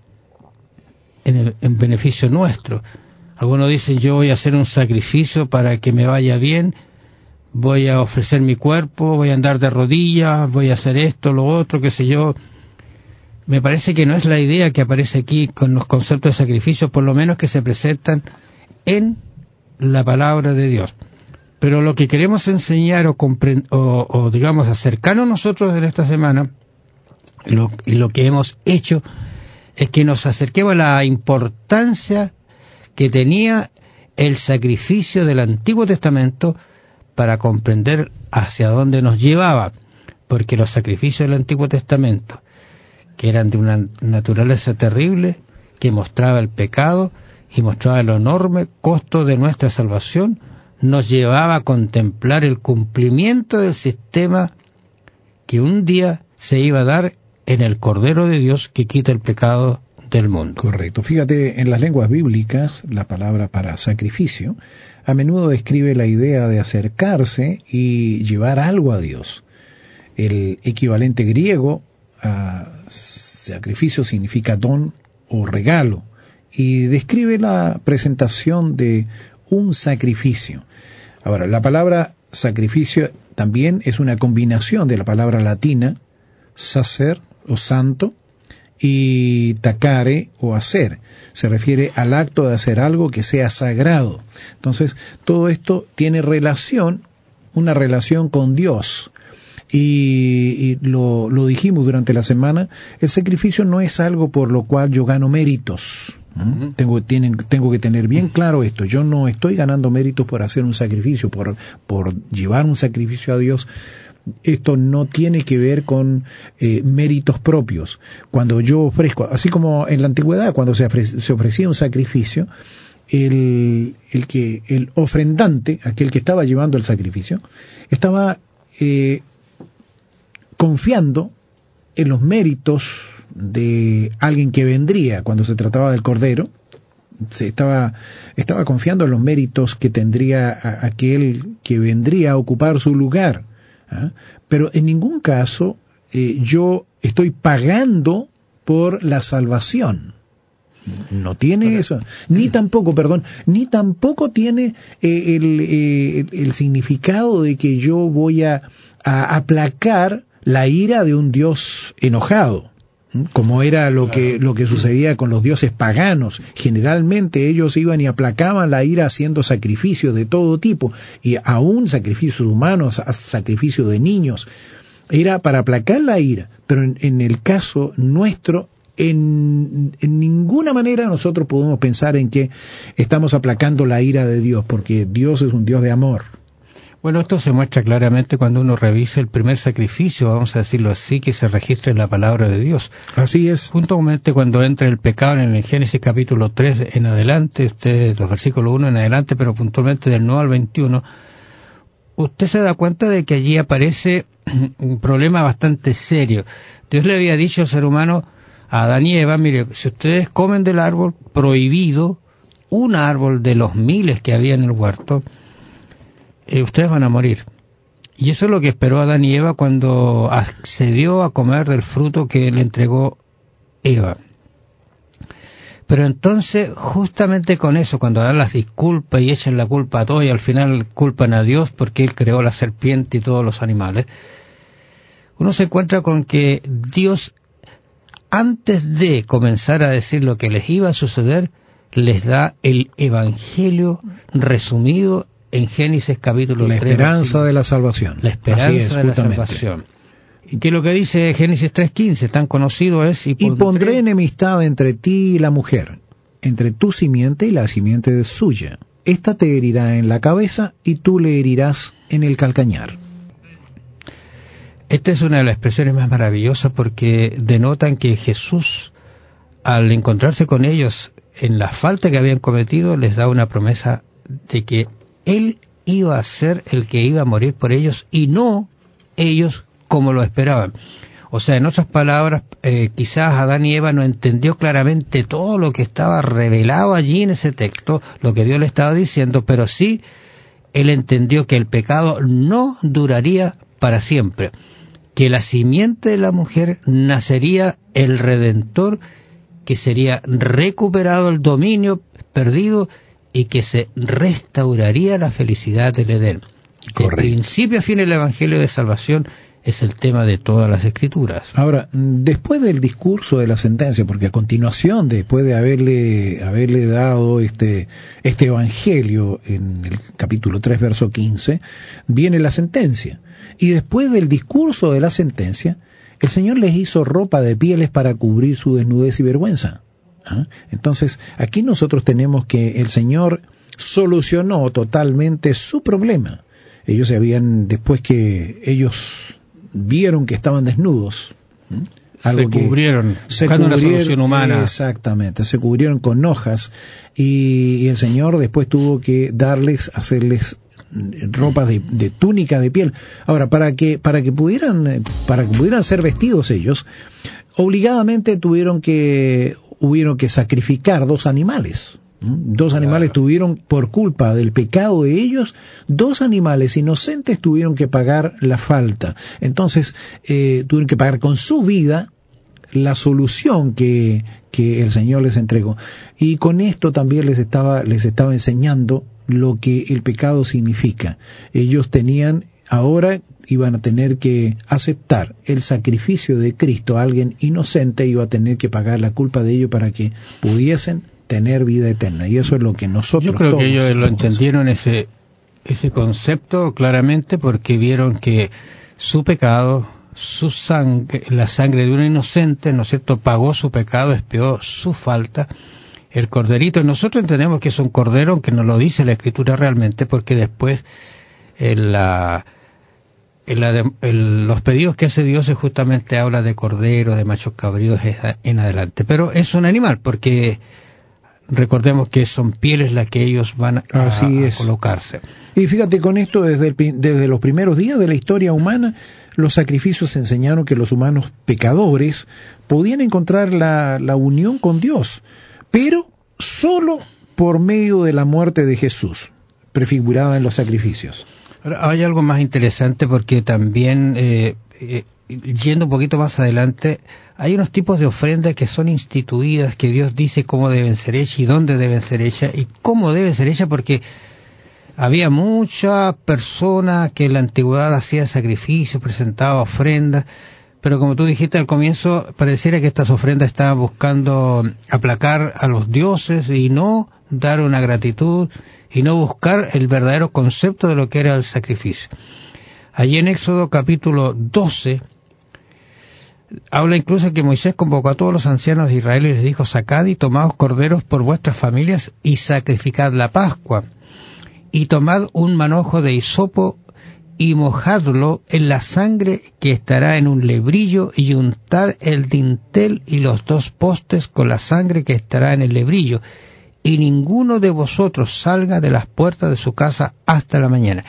en, el, en beneficio nuestro. Algunos dicen, yo voy a hacer un sacrificio para que me vaya bien, voy a ofrecer mi cuerpo, voy a andar de rodillas, voy a hacer esto, lo otro, qué sé yo. Me parece que no es la idea que aparece aquí con los conceptos de sacrificio, por lo menos que se presentan en la palabra de Dios. Pero lo que queremos enseñar o, o, o digamos acercarnos nosotros en esta semana, lo, y lo que hemos hecho es que nos acerquemos a la importancia que tenía el sacrificio del Antiguo Testamento para comprender hacia dónde nos llevaba, porque los sacrificios del Antiguo Testamento, que eran de una naturaleza terrible, que mostraba el pecado y mostraba el enorme costo de nuestra salvación, nos llevaba a contemplar el cumplimiento del sistema que un día se iba a dar en el Cordero de Dios que quita el pecado del mundo. Correcto. Fíjate, en las lenguas bíblicas, la palabra para sacrificio a menudo describe la idea de acercarse y llevar algo a Dios. El equivalente griego a sacrificio significa don o regalo, y describe la presentación de un sacrificio. Ahora, la palabra sacrificio también es una combinación de la palabra latina sacer o santo y tacare o hacer. Se refiere al acto de hacer algo que sea sagrado. Entonces, todo esto tiene relación, una relación con Dios. Y, y lo, lo dijimos durante la semana, el sacrificio no es algo por lo cual yo gano méritos. ¿Mm? Uh-huh. Tengo, tienen, tengo que tener bien claro esto. Yo no estoy ganando méritos por hacer un sacrificio, por, por llevar un sacrificio a Dios. Esto no tiene que ver con eh, méritos propios. Cuando yo ofrezco, así como en la antigüedad, cuando se, ofre, se ofrecía un sacrificio, el, el, que, el ofrendante, aquel que estaba llevando el sacrificio, estaba eh, confiando en los méritos de alguien que vendría. Cuando se trataba del cordero, se estaba, estaba confiando en los méritos que tendría a, aquel que vendría a ocupar su lugar. ¿Ah? Pero en ningún caso eh, yo estoy pagando por la salvación. No tiene eso, ni tampoco, perdón, ni tampoco tiene eh, el, eh, el significado de que yo voy a, a aplacar la ira de un Dios enojado, como era lo claro. que lo que sucedía con los dioses paganos. Generalmente ellos iban y aplacaban la ira haciendo sacrificios de todo tipo, y aún sacrificios humanos, sacrificios de niños. Era para aplacar la ira, pero en, en el caso nuestro, en, en ninguna manera nosotros podemos pensar en que estamos aplacando la ira de Dios, porque Dios es un Dios de amor. Bueno, esto se muestra claramente cuando uno revisa el primer sacrificio, vamos a decirlo así, que se registra en la palabra de Dios. Así es. Juntamente cuando entra el pecado en el Génesis capítulo tres en adelante, usted, los versículos uno en adelante, pero puntualmente del nueve al veintiuno, usted se da cuenta de que allí aparece un problema bastante serio. Dios le había dicho al ser humano, a Adán y Eva, mire, si ustedes comen del árbol prohibido, un árbol de los miles que había en el huerto, Eh, ustedes van a morir. Y eso es lo que esperó Adán y Eva cuando accedió a comer del fruto que le entregó Eva. Pero entonces, justamente con eso, cuando dan las disculpas y echan la culpa a todos y al final culpan a Dios porque Él creó la serpiente y todos los animales, uno se encuentra con que Dios, antes de comenzar a decir lo que les iba a suceder, les da el Evangelio resumido en Génesis capítulo la tres. La esperanza de la salvación. La esperanza es, de la salvación. Y que lo que dice Génesis tres quince, tan conocido es... Y pondré, y pondré enemistad entre ti y la mujer, entre tu simiente y la simiente de suya. Esta te herirá en la cabeza y tú le herirás en el calcañar. Esta es una de las expresiones más maravillosas porque denotan que Jesús, al encontrarse con ellos en la falta que habían cometido, les da una promesa de que Él iba a ser el que iba a morir por ellos y no ellos como lo esperaban. O sea, en otras palabras, eh, quizás Adán y Eva no entendió claramente todo lo que estaba revelado allí en ese texto, lo que Dios le estaba diciendo, pero sí él entendió que el pecado no duraría para siempre, que la simiente de la mujer nacería el Redentor, que sería recuperado el dominio perdido y que se restauraría la felicidad del Edén. De principio a fin el Evangelio de Salvación es el tema de todas las Escrituras. Ahora, después del discurso de la sentencia, porque a continuación, después de haberle haberle dado este este Evangelio en el capítulo tres, verso quince, viene la sentencia. Y después del discurso de la sentencia, el Señor les hizo ropa de pieles para cubrir su desnudez y vergüenza. ¿Ah? Entonces, aquí nosotros tenemos que el Señor solucionó totalmente su problema. Ellos se habían, después que ellos vieron que estaban desnudos, ¿m? Algo se cubrieron, se buscando cubrieron, una solución humana. Exactamente, se cubrieron con hojas y, y el Señor después tuvo que darles, hacerles ropas de, de túnica de piel. Ahora, para que para que pudieran para que pudieran ser vestidos ellos, obligadamente tuvieron que hubieron que sacrificar dos animales. ¿Mm? Dos animales claro. Tuvieron, por culpa del pecado de ellos, dos animales inocentes tuvieron que pagar la falta. Entonces, eh, tuvieron que pagar con su vida la solución que, que el Señor les entregó. Y con esto también les estaba, les estaba enseñando lo que el pecado significa. Ellos tenían, ahora iban a tener que aceptar el sacrificio de Cristo. Alguien inocente iba a tener que pagar la culpa de ello para que pudiesen tener vida eterna. Y eso es lo que nosotros Yo creo todos que ellos lo hacer. entendieron ese, ese concepto claramente porque vieron que su pecado, su sangre, la sangre de un inocente, ¿no es cierto?, pagó su pecado, expió su falta. El corderito, nosotros entendemos que es un cordero, aunque no lo dice la Escritura realmente, porque después en la, en la de, en los pedidos que hace Dios justamente habla de cordero, de machos cabríos en adelante. Pero es un animal, porque recordemos que son pieles las que ellos van a, Así es. a colocarse. Y fíjate, con esto, desde, el, desde los primeros días de la historia humana, los sacrificios enseñaron que los humanos pecadores podían encontrar la, la unión con Dios, pero solo por medio de la muerte de Jesús, prefigurada en los sacrificios. Ahora, hay algo más interesante porque también, eh, eh, yendo un poquito más adelante, hay unos tipos de ofrendas que son instituidas, que Dios dice cómo deben ser hechas y dónde deben ser hechas y cómo deben ser hechas, porque había muchas personas que en la antigüedad hacían sacrificios, presentaban ofrendas, pero como tú dijiste al comienzo, pareciera que estas ofrendas estaban buscando aplacar a los dioses y no dar una gratitud y no buscar el verdadero concepto de lo que era el sacrificio. Allí en Éxodo capítulo doce, habla incluso que Moisés convocó a todos los ancianos de Israel y les dijo: sacad y tomaos corderos por vuestras familias y sacrificad la Pascua, y tomad un manojo de hisopo y mojadlo en la sangre que estará en un lebrillo, y untad el dintel y los dos postes con la sangre que estará en el lebrillo, y ninguno de vosotros salga de las puertas de su casa hasta la mañana.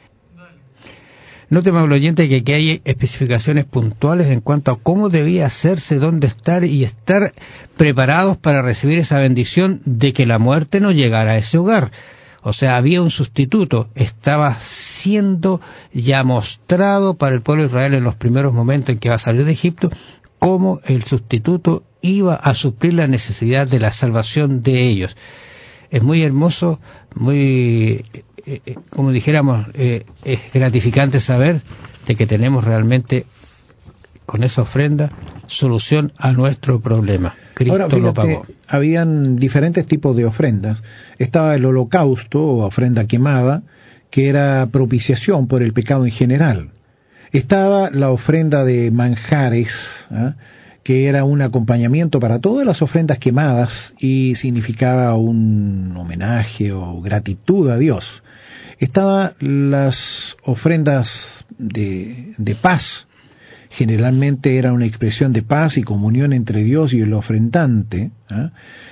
Note, amable oyente, que aquí hay especificaciones puntuales en cuanto a cómo debía hacerse, dónde estar y estar preparados para recibir esa bendición de que la muerte no llegara a ese hogar. O sea, había un sustituto, estaba siendo ya mostrado para el pueblo de Israel en los primeros momentos en que va a salir de Egipto, cómo el sustituto iba a suplir la necesidad de la salvación de ellos. Es muy hermoso, muy, eh, eh, como dijéramos, eh, es gratificante saber de que tenemos realmente con esa ofrenda solución a nuestro problema. Cristo Ahora, fíjate, lo pagó. Habían diferentes tipos de ofrendas. Estaba el holocausto o ofrenda quemada, que era propiciación por el pecado en general. Estaba la ofrenda de manjares, ¿eh? que era un acompañamiento para todas las ofrendas quemadas y significaba un homenaje o gratitud a Dios. Estaban las ofrendas de, de paz. Generalmente era una expresión de paz y comunión entre Dios y el ofrendante. ¿eh?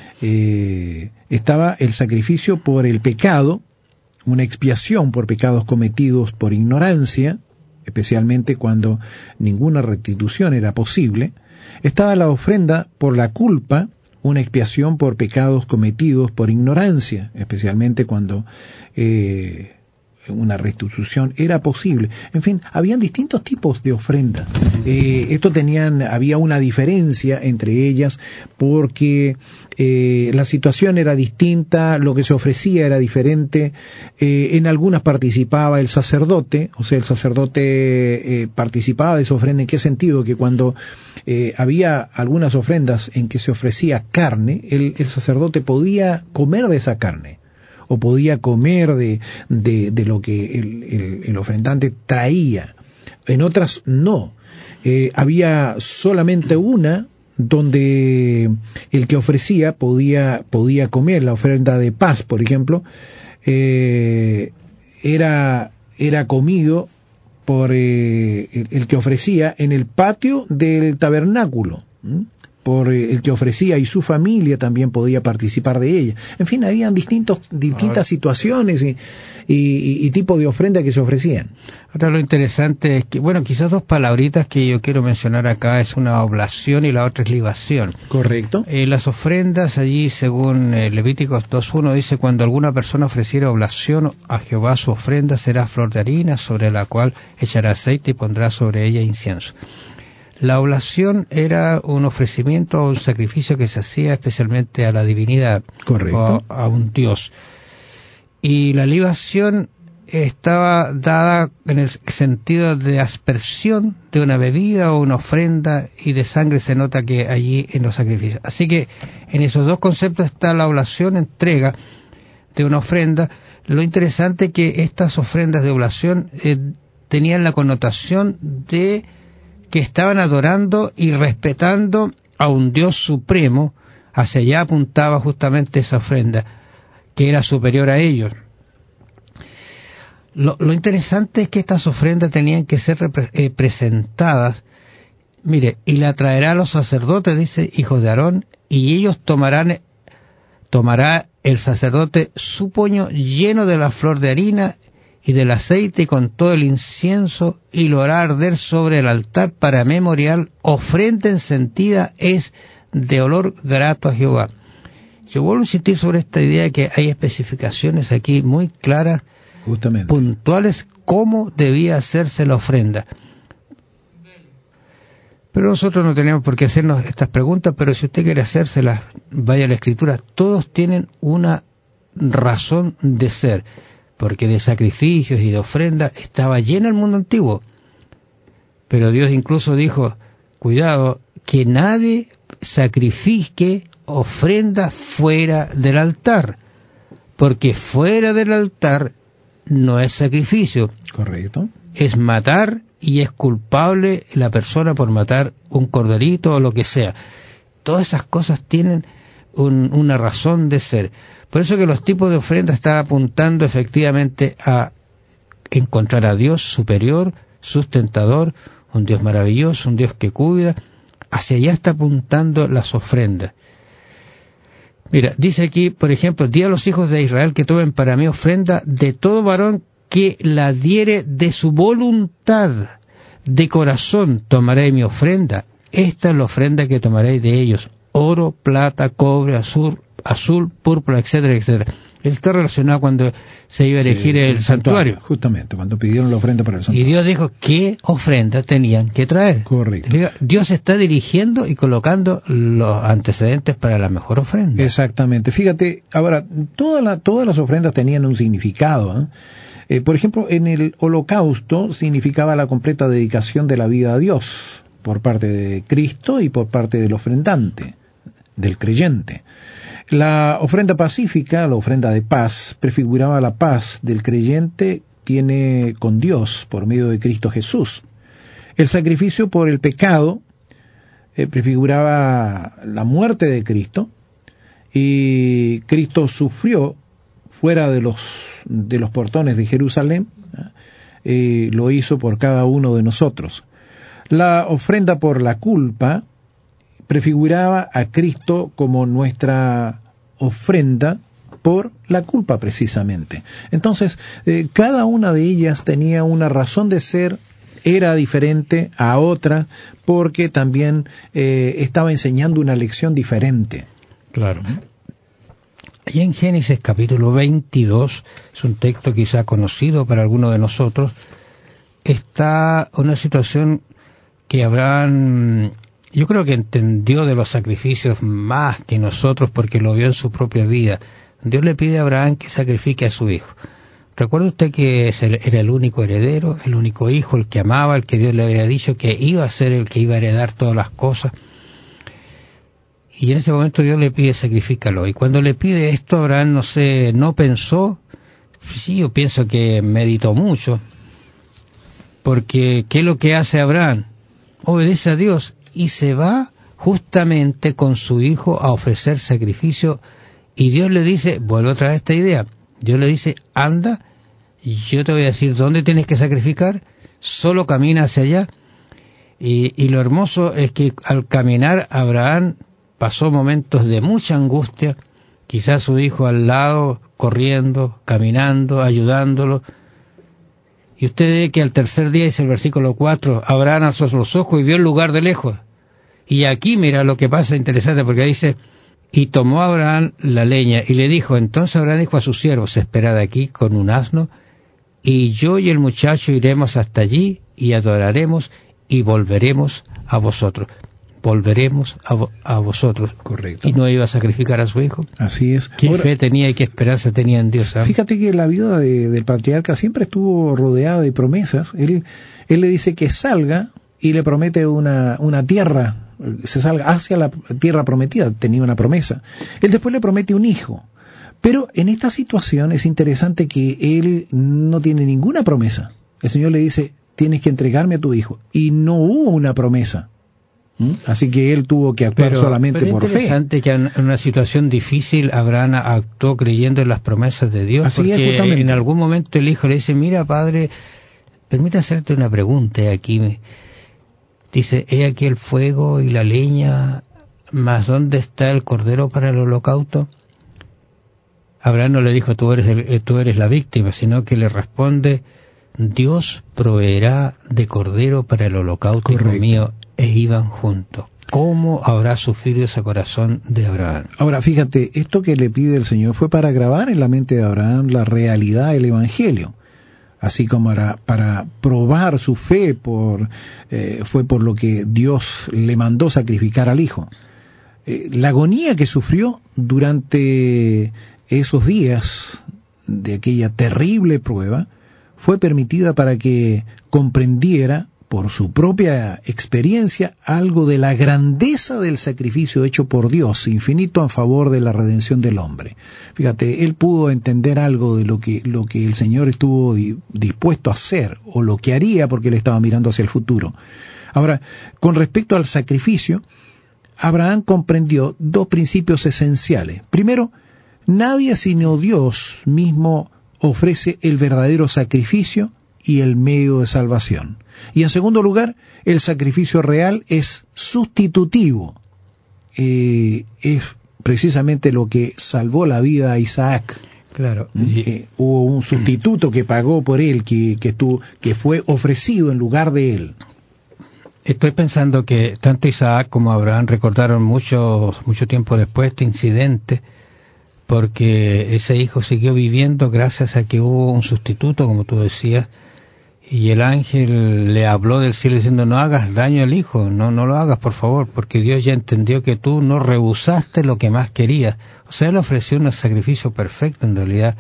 Eh, estaba el sacrificio por el pecado, una expiación por pecados cometidos por ignorancia, especialmente cuando ninguna restitución era posible. Estaba la ofrenda por la culpa, una expiación por pecados cometidos por ignorancia, especialmente cuando eh, una restitución era posible. En fin, habían distintos tipos de ofrendas. Eh, esto tenían, había una diferencia entre ellas porque eh, la situación era distinta, lo que se ofrecía era diferente. Eh, en algunas participaba el sacerdote, o sea, el sacerdote eh, participaba de esa ofrenda. ¿En qué sentido? Que cuando eh, había algunas ofrendas en que se ofrecía carne, el, el sacerdote podía comer de esa carne, o podía comer de, de, de lo que el, el, el ofrendante traía. En otras no. Eh, había solamente una donde el que ofrecía podía, podía comer. La ofrenda de paz, por ejemplo, eh, era, era comido por eh, el, el que ofrecía en el patio del tabernáculo, ¿m? por eh, el que ofrecía, y su familia también podía participar de ella. En fin, habían distintos, distintas situaciones y, y, y tipos de ofrenda que se ofrecían. Ahora lo interesante es que, bueno, quizás dos palabritas que yo quiero mencionar acá, es una oblación y la otra es libación. Correcto. Eh, las ofrendas allí, según eh, Levíticos dos uno, dice: cuando alguna persona ofreciera oblación a Jehová, su ofrenda será flor de harina, sobre la cual echará aceite y pondrá sobre ella incienso. La oblación era un ofrecimiento o un sacrificio que se hacía especialmente a la divinidad. Correcto. O a, a un dios. Y la libación estaba dada en el sentido de aspersión de una bebida o una ofrenda, y de sangre se nota que allí en los sacrificios. Así que en esos dos conceptos está la oblación, entrega de una ofrenda. Lo interesante es que estas ofrendas de oblación eh, tenían la connotación de que estaban adorando y respetando a un Dios supremo. Hacia allá apuntaba justamente esa ofrenda, que era superior a ellos. Lo, lo interesante es que estas ofrendas tenían que ser repre, eh, presentadas, mire, y la traerá a los sacerdotes, dice, hijos de Aarón, y ellos tomarán, tomará el sacerdote su puño lleno de la flor de harina y del aceite, y con todo el incienso, y lo hará arder sobre el altar para memorial. Ofrenda encendida es de olor grato a Jehová. Yo vuelvo a insistir sobre esta idea que hay especificaciones aquí muy claras, justamente puntuales, cómo debía hacerse la ofrenda. Pero nosotros no tenemos por qué hacernos estas preguntas, pero si usted quiere hacérselas, vaya a la Escritura. Todos tienen una razón de ser, porque de sacrificios y de ofrendas estaba lleno el mundo antiguo. Pero Dios incluso dijo: cuidado, que nadie sacrifique ofrenda fuera del altar, porque fuera del altar no es sacrificio. Correcto. Es matar, y es culpable la persona por matar un corderito o lo que sea. Todas esas cosas tienen un, una razón de ser. Por eso que los tipos de ofrendas están apuntando efectivamente a encontrar a Dios superior, sustentador, un Dios maravilloso, un Dios que cuida. Hacia allá está apuntando las ofrendas. Mira, dice aquí, por ejemplo: di a los hijos de Israel que tomen para mí ofrenda de todo varón que la diere de su voluntad, de corazón tomaré mi ofrenda. Esta es la ofrenda que tomaréis de ellos: oro, plata, cobre, azul, azul, púrpura, etcétera, etcétera. Está relacionado cuando se iba a elegir sí, el, el santuario. santuario. Justamente, cuando pidieron la ofrenda para el santuario. Y Dios dijo qué ofrenda tenían que traer. Correcto. Dios está dirigiendo y colocando los antecedentes para la mejor ofrenda. Exactamente. Fíjate, ahora, toda la, todas las ofrendas tenían un significado, ¿eh? Eh, por ejemplo, en el holocausto significaba la completa dedicación de la vida a Dios por parte de Cristo y por parte del ofrendante, del creyente. La ofrenda pacífica, la ofrenda de paz, prefiguraba la paz del creyente tiene con Dios por medio de Cristo Jesús. El sacrificio por el pecado eh, prefiguraba la muerte de Cristo, y Cristo sufrió fuera de los de los portones de Jerusalén, eh, lo hizo por cada uno de nosotros. La ofrenda por la culpa prefiguraba a Cristo como nuestra ofrenda por la culpa, precisamente. Entonces, eh, cada una de ellas tenía una razón de ser, era diferente a otra, porque también eh, estaba enseñando una lección diferente. Claro. Y en Génesis capítulo veintidós, es un texto quizá conocido para algunos de nosotros, está una situación que Abraham, yo creo que entendió de los sacrificios más que nosotros, porque lo vio en su propia vida. Dios le pide a Abraham que sacrifique a su hijo. ¿Recuerda usted que era el único heredero, el único hijo, el que amaba, el que Dios le había dicho que iba a ser el que iba a heredar todas las cosas? Y en ese momento Dios le pide: sacrifícalo. Y cuando le pide esto, Abraham no sé, no pensó, sí, yo pienso que meditó mucho, porque ¿qué es lo que hace Abraham? Obedece a Dios y se va justamente con su hijo a ofrecer sacrificio, y Dios le dice, vuelve otra vez esta idea, Dios le dice: anda, yo te voy a decir dónde tienes que sacrificar, solo camina hacia allá. Y, y lo hermoso es que al caminar Abraham pasó momentos de mucha angustia, quizás su hijo al lado, corriendo, caminando, ayudándolo. Y usted ve que al tercer día, dice el versículo cuatro, Abraham alzó los ojos y vio el lugar de lejos. Y aquí mira lo que pasa interesante, porque dice, y tomó Abraham la leña y le dijo, entonces Abraham dijo a sus siervos, esperad aquí con un asno, y yo y el muchacho iremos hasta allí y adoraremos y volveremos a vosotros. Volveremos a, vo- a vosotros. Correcto. Y no iba a sacrificar a su hijo. Así es. ¿Qué Ahora, fe tenía y qué esperanza tenía en Dios? ¿Sabe? fíjate que la vida de- del patriarca siempre estuvo rodeada de promesas. Él, él le dice que salga y le promete una, una tierra, se salga hacia la tierra prometida, tenía una promesa. Él después le promete un hijo. Pero en esta situación es interesante que él no tiene ninguna promesa. El Señor le dice, tienes que entregarme a tu hijo. Y no hubo una promesa. ¿Mm? Así que él tuvo que actuar Pero, solamente pero por fe. interesante que en una situación difícil Abraham actuó creyendo en las promesas de Dios, Así es, porque justamente. en algún momento el hijo le dice, mira padre, permite hacerte una pregunta aquí. Dice, he aquí el fuego y la leña, mas ¿dónde está el cordero para el holocausto? Abraham no le dijo, tú eres, el, tú eres la víctima, sino que le responde, Dios proveerá de cordero para el holocausto, hijo mío, e iban juntos. ¿Cómo habrá sufrido ese corazón de Abraham? Ahora, fíjate, esto que le pide el Señor fue para grabar en la mente de Abraham la realidad del Evangelio, así como para, para probar su fe, por eh, fue por lo que Dios le mandó sacrificar al Hijo. Eh, la agonía que sufrió durante esos días de aquella terrible prueba fue permitida para que comprendiera por su propia experiencia algo de la grandeza del sacrificio hecho por Dios, infinito en favor de la redención del hombre. Fíjate, él pudo entender algo de lo que, lo que el Señor estuvo dispuesto a hacer, o lo que haría, porque él estaba mirando hacia el futuro. Ahora, con respecto al sacrificio, Abraham comprendió dos principios esenciales. Primero, nadie sino Dios mismo ofrece el verdadero sacrificio y el medio de salvación. Y en segundo lugar, el sacrificio real es sustitutivo. Eh, es precisamente lo que salvó la vida a Isaac. Claro. Eh, hubo un sustituto que pagó por él, que, que, estuvo, que fue ofrecido en lugar de él. Estoy pensando que tanto Isaac como Abraham recordaron mucho, mucho tiempo después este incidente, porque ese hijo siguió viviendo gracias a que hubo un sustituto, como tú decías, y el ángel le habló del cielo diciendo, no hagas daño al hijo, no, no lo hagas por favor, porque Dios ya entendió que tú no rehusaste lo que más querías. O sea, él ofreció un sacrificio perfecto en realidad,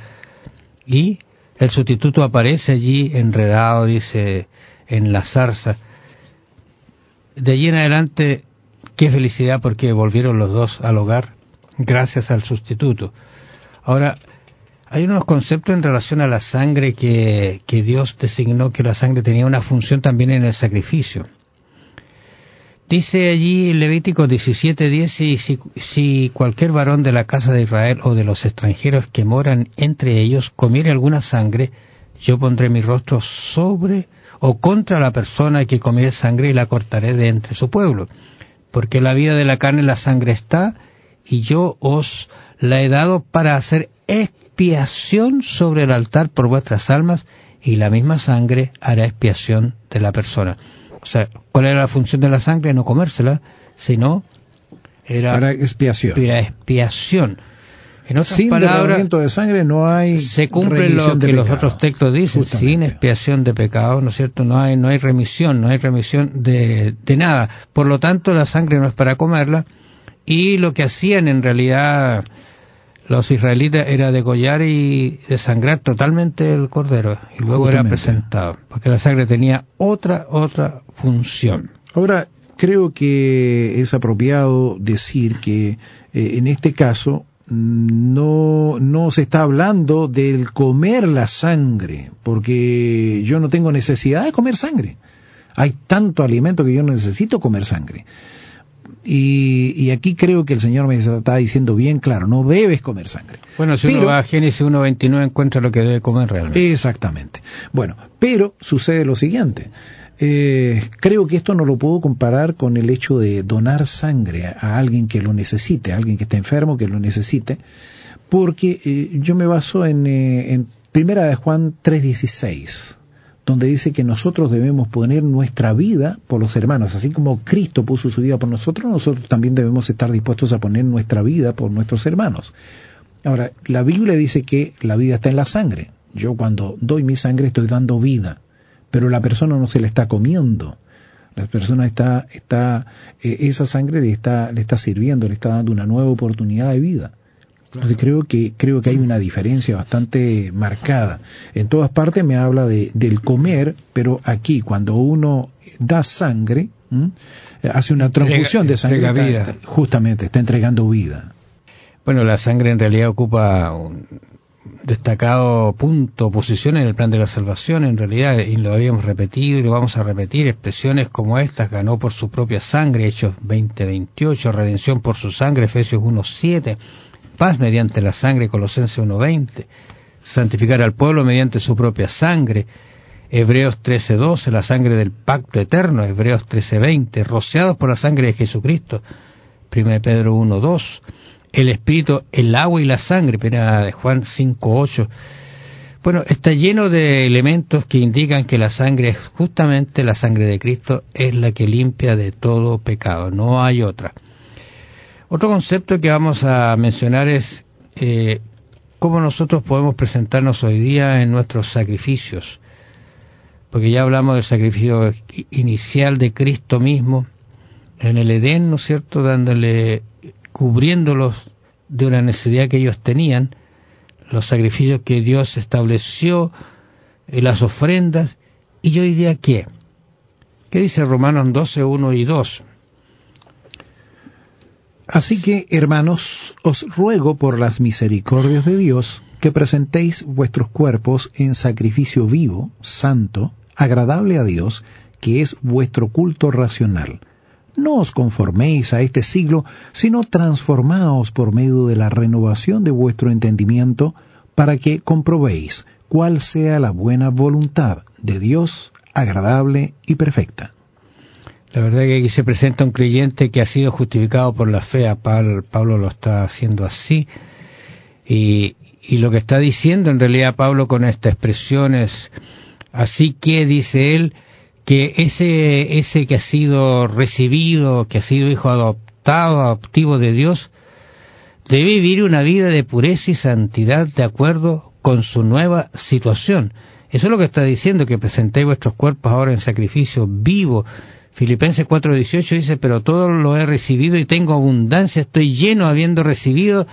y el sustituto aparece allí enredado, dice, en la zarza. De allí en adelante, qué felicidad, porque volvieron los dos al hogar gracias al sustituto. Ahora, hay unos conceptos en relación a la sangre que, que Dios designó que la sangre tenía una función también en el sacrificio. Dice allí en Levítico diecisiete diez, si, si, si cualquier varón de la casa de Israel o de los extranjeros que moran entre ellos comiere alguna sangre, yo pondré mi rostro sobre o contra la persona que comiere sangre y la cortaré de entre su pueblo. Porque la vida de la carne en la sangre está, y yo os la he dado para hacer expiación sobre el altar por vuestras almas, y la misma sangre hará expiación de la persona. O sea, ¿cuál era la función de la sangre? No comérsela, sino era para expiación. Para expiación. En otras sin palabras, derramamiento de sangre no hay se cumple lo que los otros textos dicen, justamente. Sin expiación de pecado, ¿no es cierto? No hay no hay remisión, no hay remisión de, de nada. Por lo tanto, la sangre no es para comerla, y lo que hacían en realidad los israelitas era degollar y desangrar totalmente el cordero, y luego justamente. Era presentado, porque la sangre tenía otra otra función. Ahora, creo que es apropiado decir que eh, en este caso no, no se está hablando del comer la sangre, porque yo no tengo necesidad de comer sangre. Hay tanto alimento que yo no necesito comer sangre. Y, y aquí creo que el Señor me está diciendo bien claro, no debes comer sangre. Bueno, si pero, uno va a Génesis uno veintinueve encuentra lo que debe comer realmente. Exactamente. Bueno, pero sucede lo siguiente. Eh, creo que esto no lo puedo comparar con el hecho de donar sangre a, a alguien que lo necesite, a alguien que está enfermo, que lo necesite, porque eh, yo me baso en, eh, en Primera de Juan tres dieciséis, donde dice que nosotros debemos poner nuestra vida por los hermanos, así como Cristo puso su vida por nosotros, nosotros también debemos estar dispuestos a poner nuestra vida por nuestros hermanos. Ahora, la Biblia dice que la vida está en la sangre. Yo cuando doy mi sangre estoy dando vida, pero la persona no se la está comiendo. La persona está, está eh, esa sangre le está, le está sirviendo, le está dando una nueva oportunidad de vida. Entonces creo que creo que hay una diferencia bastante marcada. En todas partes me habla de del comer, pero aquí cuando uno da sangre, ¿m? hace una transfusión de sangre, entrega vida. Está, justamente está entregando vida. Bueno, la sangre en realidad ocupa un destacado punto, posición en el plan de la salvación, en realidad, y lo habíamos repetido y lo vamos a repetir, expresiones como estas: ganó por su propia sangre, Hechos veinte veintiocho, redención por su sangre, Efesios uno siete, paz mediante la sangre, Colosenses uno veinte, santificar al pueblo mediante su propia sangre, Hebreos trece doce, la sangre del pacto eterno, Hebreos trece veinte, rociados por la sangre de Jesucristo, primera de Pedro uno dos, el Espíritu, el agua y la sangre, primera de Juan cinco ocho. Bueno, está lleno de elementos que indican que la sangre, justamente la sangre de Cristo, es la que limpia de todo pecado, no hay otra. Otro concepto que vamos a mencionar es eh, cómo nosotros podemos presentarnos hoy día en nuestros sacrificios, porque ya hablamos del sacrificio inicial de Cristo mismo en el Edén, ¿no es cierto?, dándole, cubriéndolos de una necesidad que ellos tenían, los sacrificios que Dios estableció, eh, las ofrendas. Y yo diría ¿qué? ¿Qué dice Romanos doce, uno y dos? Así que, hermanos, os ruego por las misericordias de Dios que presentéis vuestros cuerpos en sacrificio vivo, santo, agradable a Dios, que es vuestro culto racional. No os conforméis a este siglo, sino transformaos por medio de la renovación de vuestro entendimiento, para que comprobéis cuál sea la buena voluntad de Dios, agradable y perfecta. La verdad que aquí se presenta un creyente que ha sido justificado por la fe. A Pablo, Pablo lo está haciendo así, y, y lo que está diciendo en realidad Pablo con esta expresión es: así que, dice él, que ese ese que ha sido recibido, que ha sido hijo adoptado, adoptivo de Dios, debe vivir una vida de pureza y santidad de acuerdo con su nueva situación. Eso es lo que está diciendo, que presentéis vuestros cuerpos ahora en sacrificio vivo. Filipenses cuatro dieciocho dice: pero todo lo he recibido y tengo abundancia, estoy lleno habiendo recibido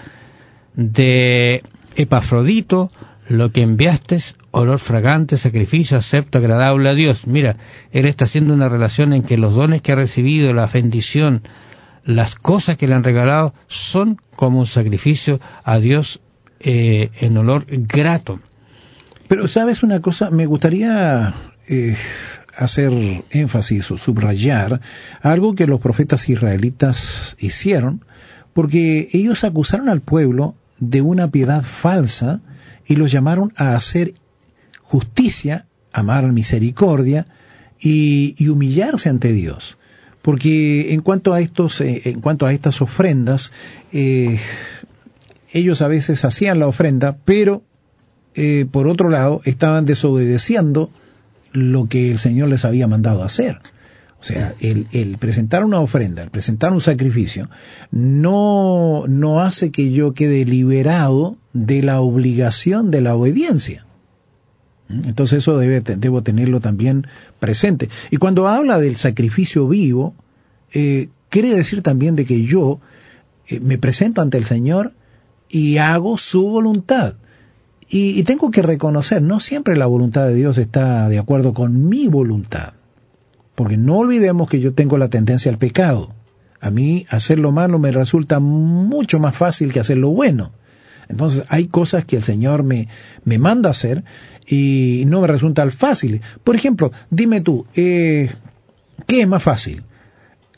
de Epafrodito lo que enviaste, olor fragante, sacrificio acepto, agradable a Dios. Mira, él está haciendo una relación en que los dones que ha recibido, la bendición, las cosas que le han regalado, son como un sacrificio a Dios eh, en olor grato. Pero, ¿sabes una cosa? Me gustaría eh, hacer énfasis o subrayar algo que los profetas israelitas hicieron, porque ellos acusaron al pueblo de una piedad falsa y los llamaron a hacer justicia, amar misericordia y, y humillarse ante Dios. Porque en cuanto a estos, eh, en cuanto a estas ofrendas, eh, ellos a veces hacían la ofrenda, pero eh, por otro lado estaban desobedeciendo lo que el Señor les había mandado hacer. O sea, el, el presentar una ofrenda, el presentar un sacrificio, no, no hace que yo quede liberado de la obligación de la obediencia. Entonces eso debe, debo tenerlo también presente. Y cuando habla del sacrificio vivo, eh, quiere decir también de que yo eh, me presento ante el Señor y hago su voluntad. Y, y tengo que reconocer, no siempre la voluntad de Dios está de acuerdo con mi voluntad. Porque no olvidemos que yo tengo la tendencia al pecado. A mí hacer lo malo me resulta mucho más fácil que hacer lo bueno. Entonces hay cosas que el Señor me, me manda hacer y no me resultan fáciles. Por ejemplo, dime tú, eh, ¿qué es más fácil?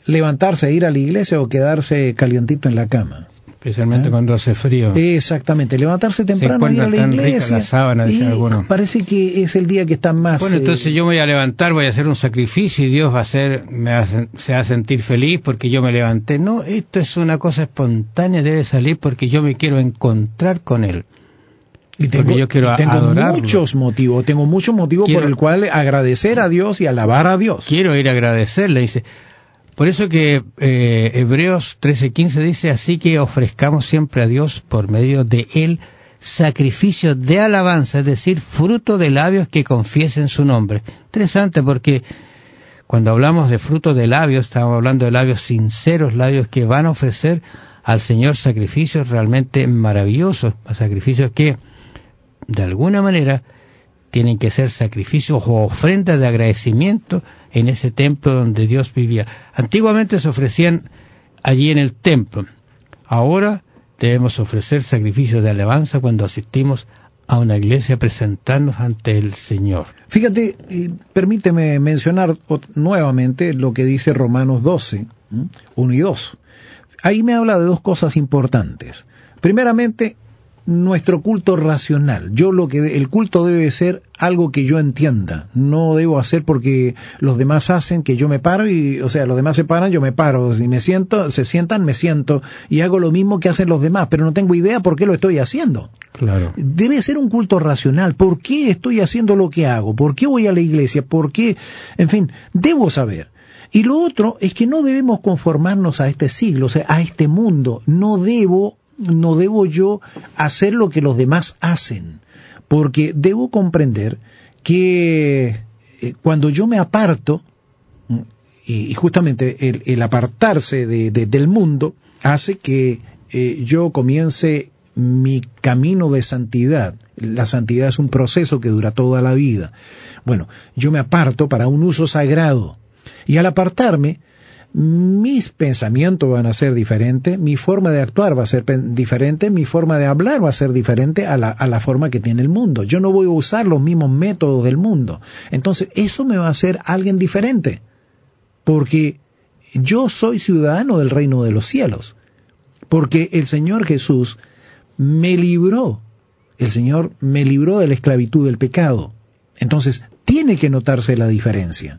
levantarse e ir a la iglesia o quedarse calientito en la cama. Especialmente ¿Eh? cuando hace frío. Exactamente, levantarse temprano e ir a la tan iglesia. Rica la sábana, dice alguno. Parece que es el día que está más... Bueno, entonces eh... yo me voy a levantar, voy a hacer un sacrificio y Dios va a hacer, me va a, se va a sentir feliz porque yo me levanté. No, esto es una cosa espontánea, debe salir porque yo me quiero encontrar con Él. Y tengo, porque yo quiero tengo adorarlo. muchos motivos, tengo muchos motivos quiero, por el cual agradecer a Dios y alabar a Dios. Quiero ir a agradecerle, dice... Por eso que eh, Hebreos trece quince dice, así que ofrezcamos siempre a Dios por medio de Él sacrificios de alabanza, es decir, fruto de labios que confiesen su nombre. Interesante porque cuando hablamos de fruto de labios, estamos hablando de labios sinceros, labios que van a ofrecer al Señor sacrificios realmente maravillosos, sacrificios que de alguna manera tienen que ser sacrificios o ofrendas de agradecimiento en ese templo donde Dios vivía. Antiguamente se ofrecían allí en el templo. Ahora debemos ofrecer sacrificios de alabanza cuando asistimos a una iglesia, presentarnos ante el Señor. Fíjate, permíteme mencionar nuevamente lo que dice Romanos doce, uno y dos. Ahí me habla de dos cosas importantes. Primeramente, nuestro culto racional. Yo lo que el culto debe ser algo que yo entienda. No debo hacer porque los demás hacen que yo me paro y, o sea, los demás se paran, yo me paro. Si me siento, se sientan, me siento y hago lo mismo que hacen los demás, pero no tengo idea por qué lo estoy haciendo. Claro. Debe ser un culto racional. ¿Por qué estoy haciendo lo que hago? ¿Por qué voy a la iglesia? ¿Por qué? En fin, debo saber. Y lo otro es que no debemos conformarnos a este siglo, o sea, a este mundo. No debo No debo yo hacer lo que los demás hacen, porque debo comprender que eh, cuando yo me aparto, y, y justamente el, el apartarse de, de, del mundo hace que eh, yo comience mi camino de santidad. La santidad es un proceso que dura toda la vida. Bueno, yo me aparto para un uso sagrado, y al apartarme, mis pensamientos van a ser diferentes, mi forma de actuar va a ser diferente, mi forma de hablar va a ser diferente a la, a la forma que tiene el mundo. Yo no voy a usar los mismos métodos del mundo. Entonces, eso me va a hacer alguien diferente, porque yo soy ciudadano del reino de los cielos, porque el Señor Jesús me libró, el Señor me libró de la esclavitud del pecado. Entonces, tiene que notarse la diferencia.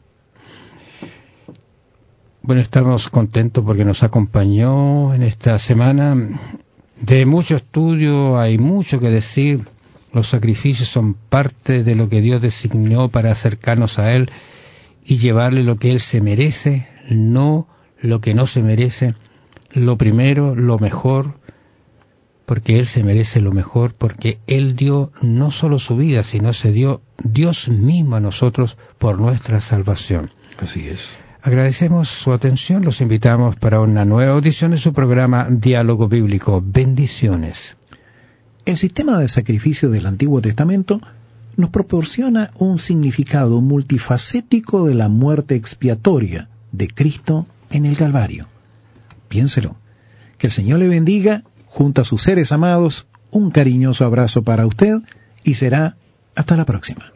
Bueno, estamos contentos porque nos acompañó en esta semana de mucho estudio, hay mucho que decir. Los sacrificios son parte de lo que Dios designó para acercarnos a Él y llevarle lo que Él se merece, no lo que no se merece, lo primero, lo mejor, porque Él se merece lo mejor, porque Él dio no solo su vida, sino se dio Dios mismo a nosotros por nuestra salvación. Así es. Agradecemos su atención, los invitamos para una nueva audición de su programa Diálogo Bíblico. Bendiciones. El sistema de sacrificio del Antiguo Testamento nos proporciona un significado multifacético de la muerte expiatoria de Cristo en el Calvario. Piénselo. Que el Señor le bendiga, junto a sus seres amados, un cariñoso abrazo para usted y será hasta la próxima.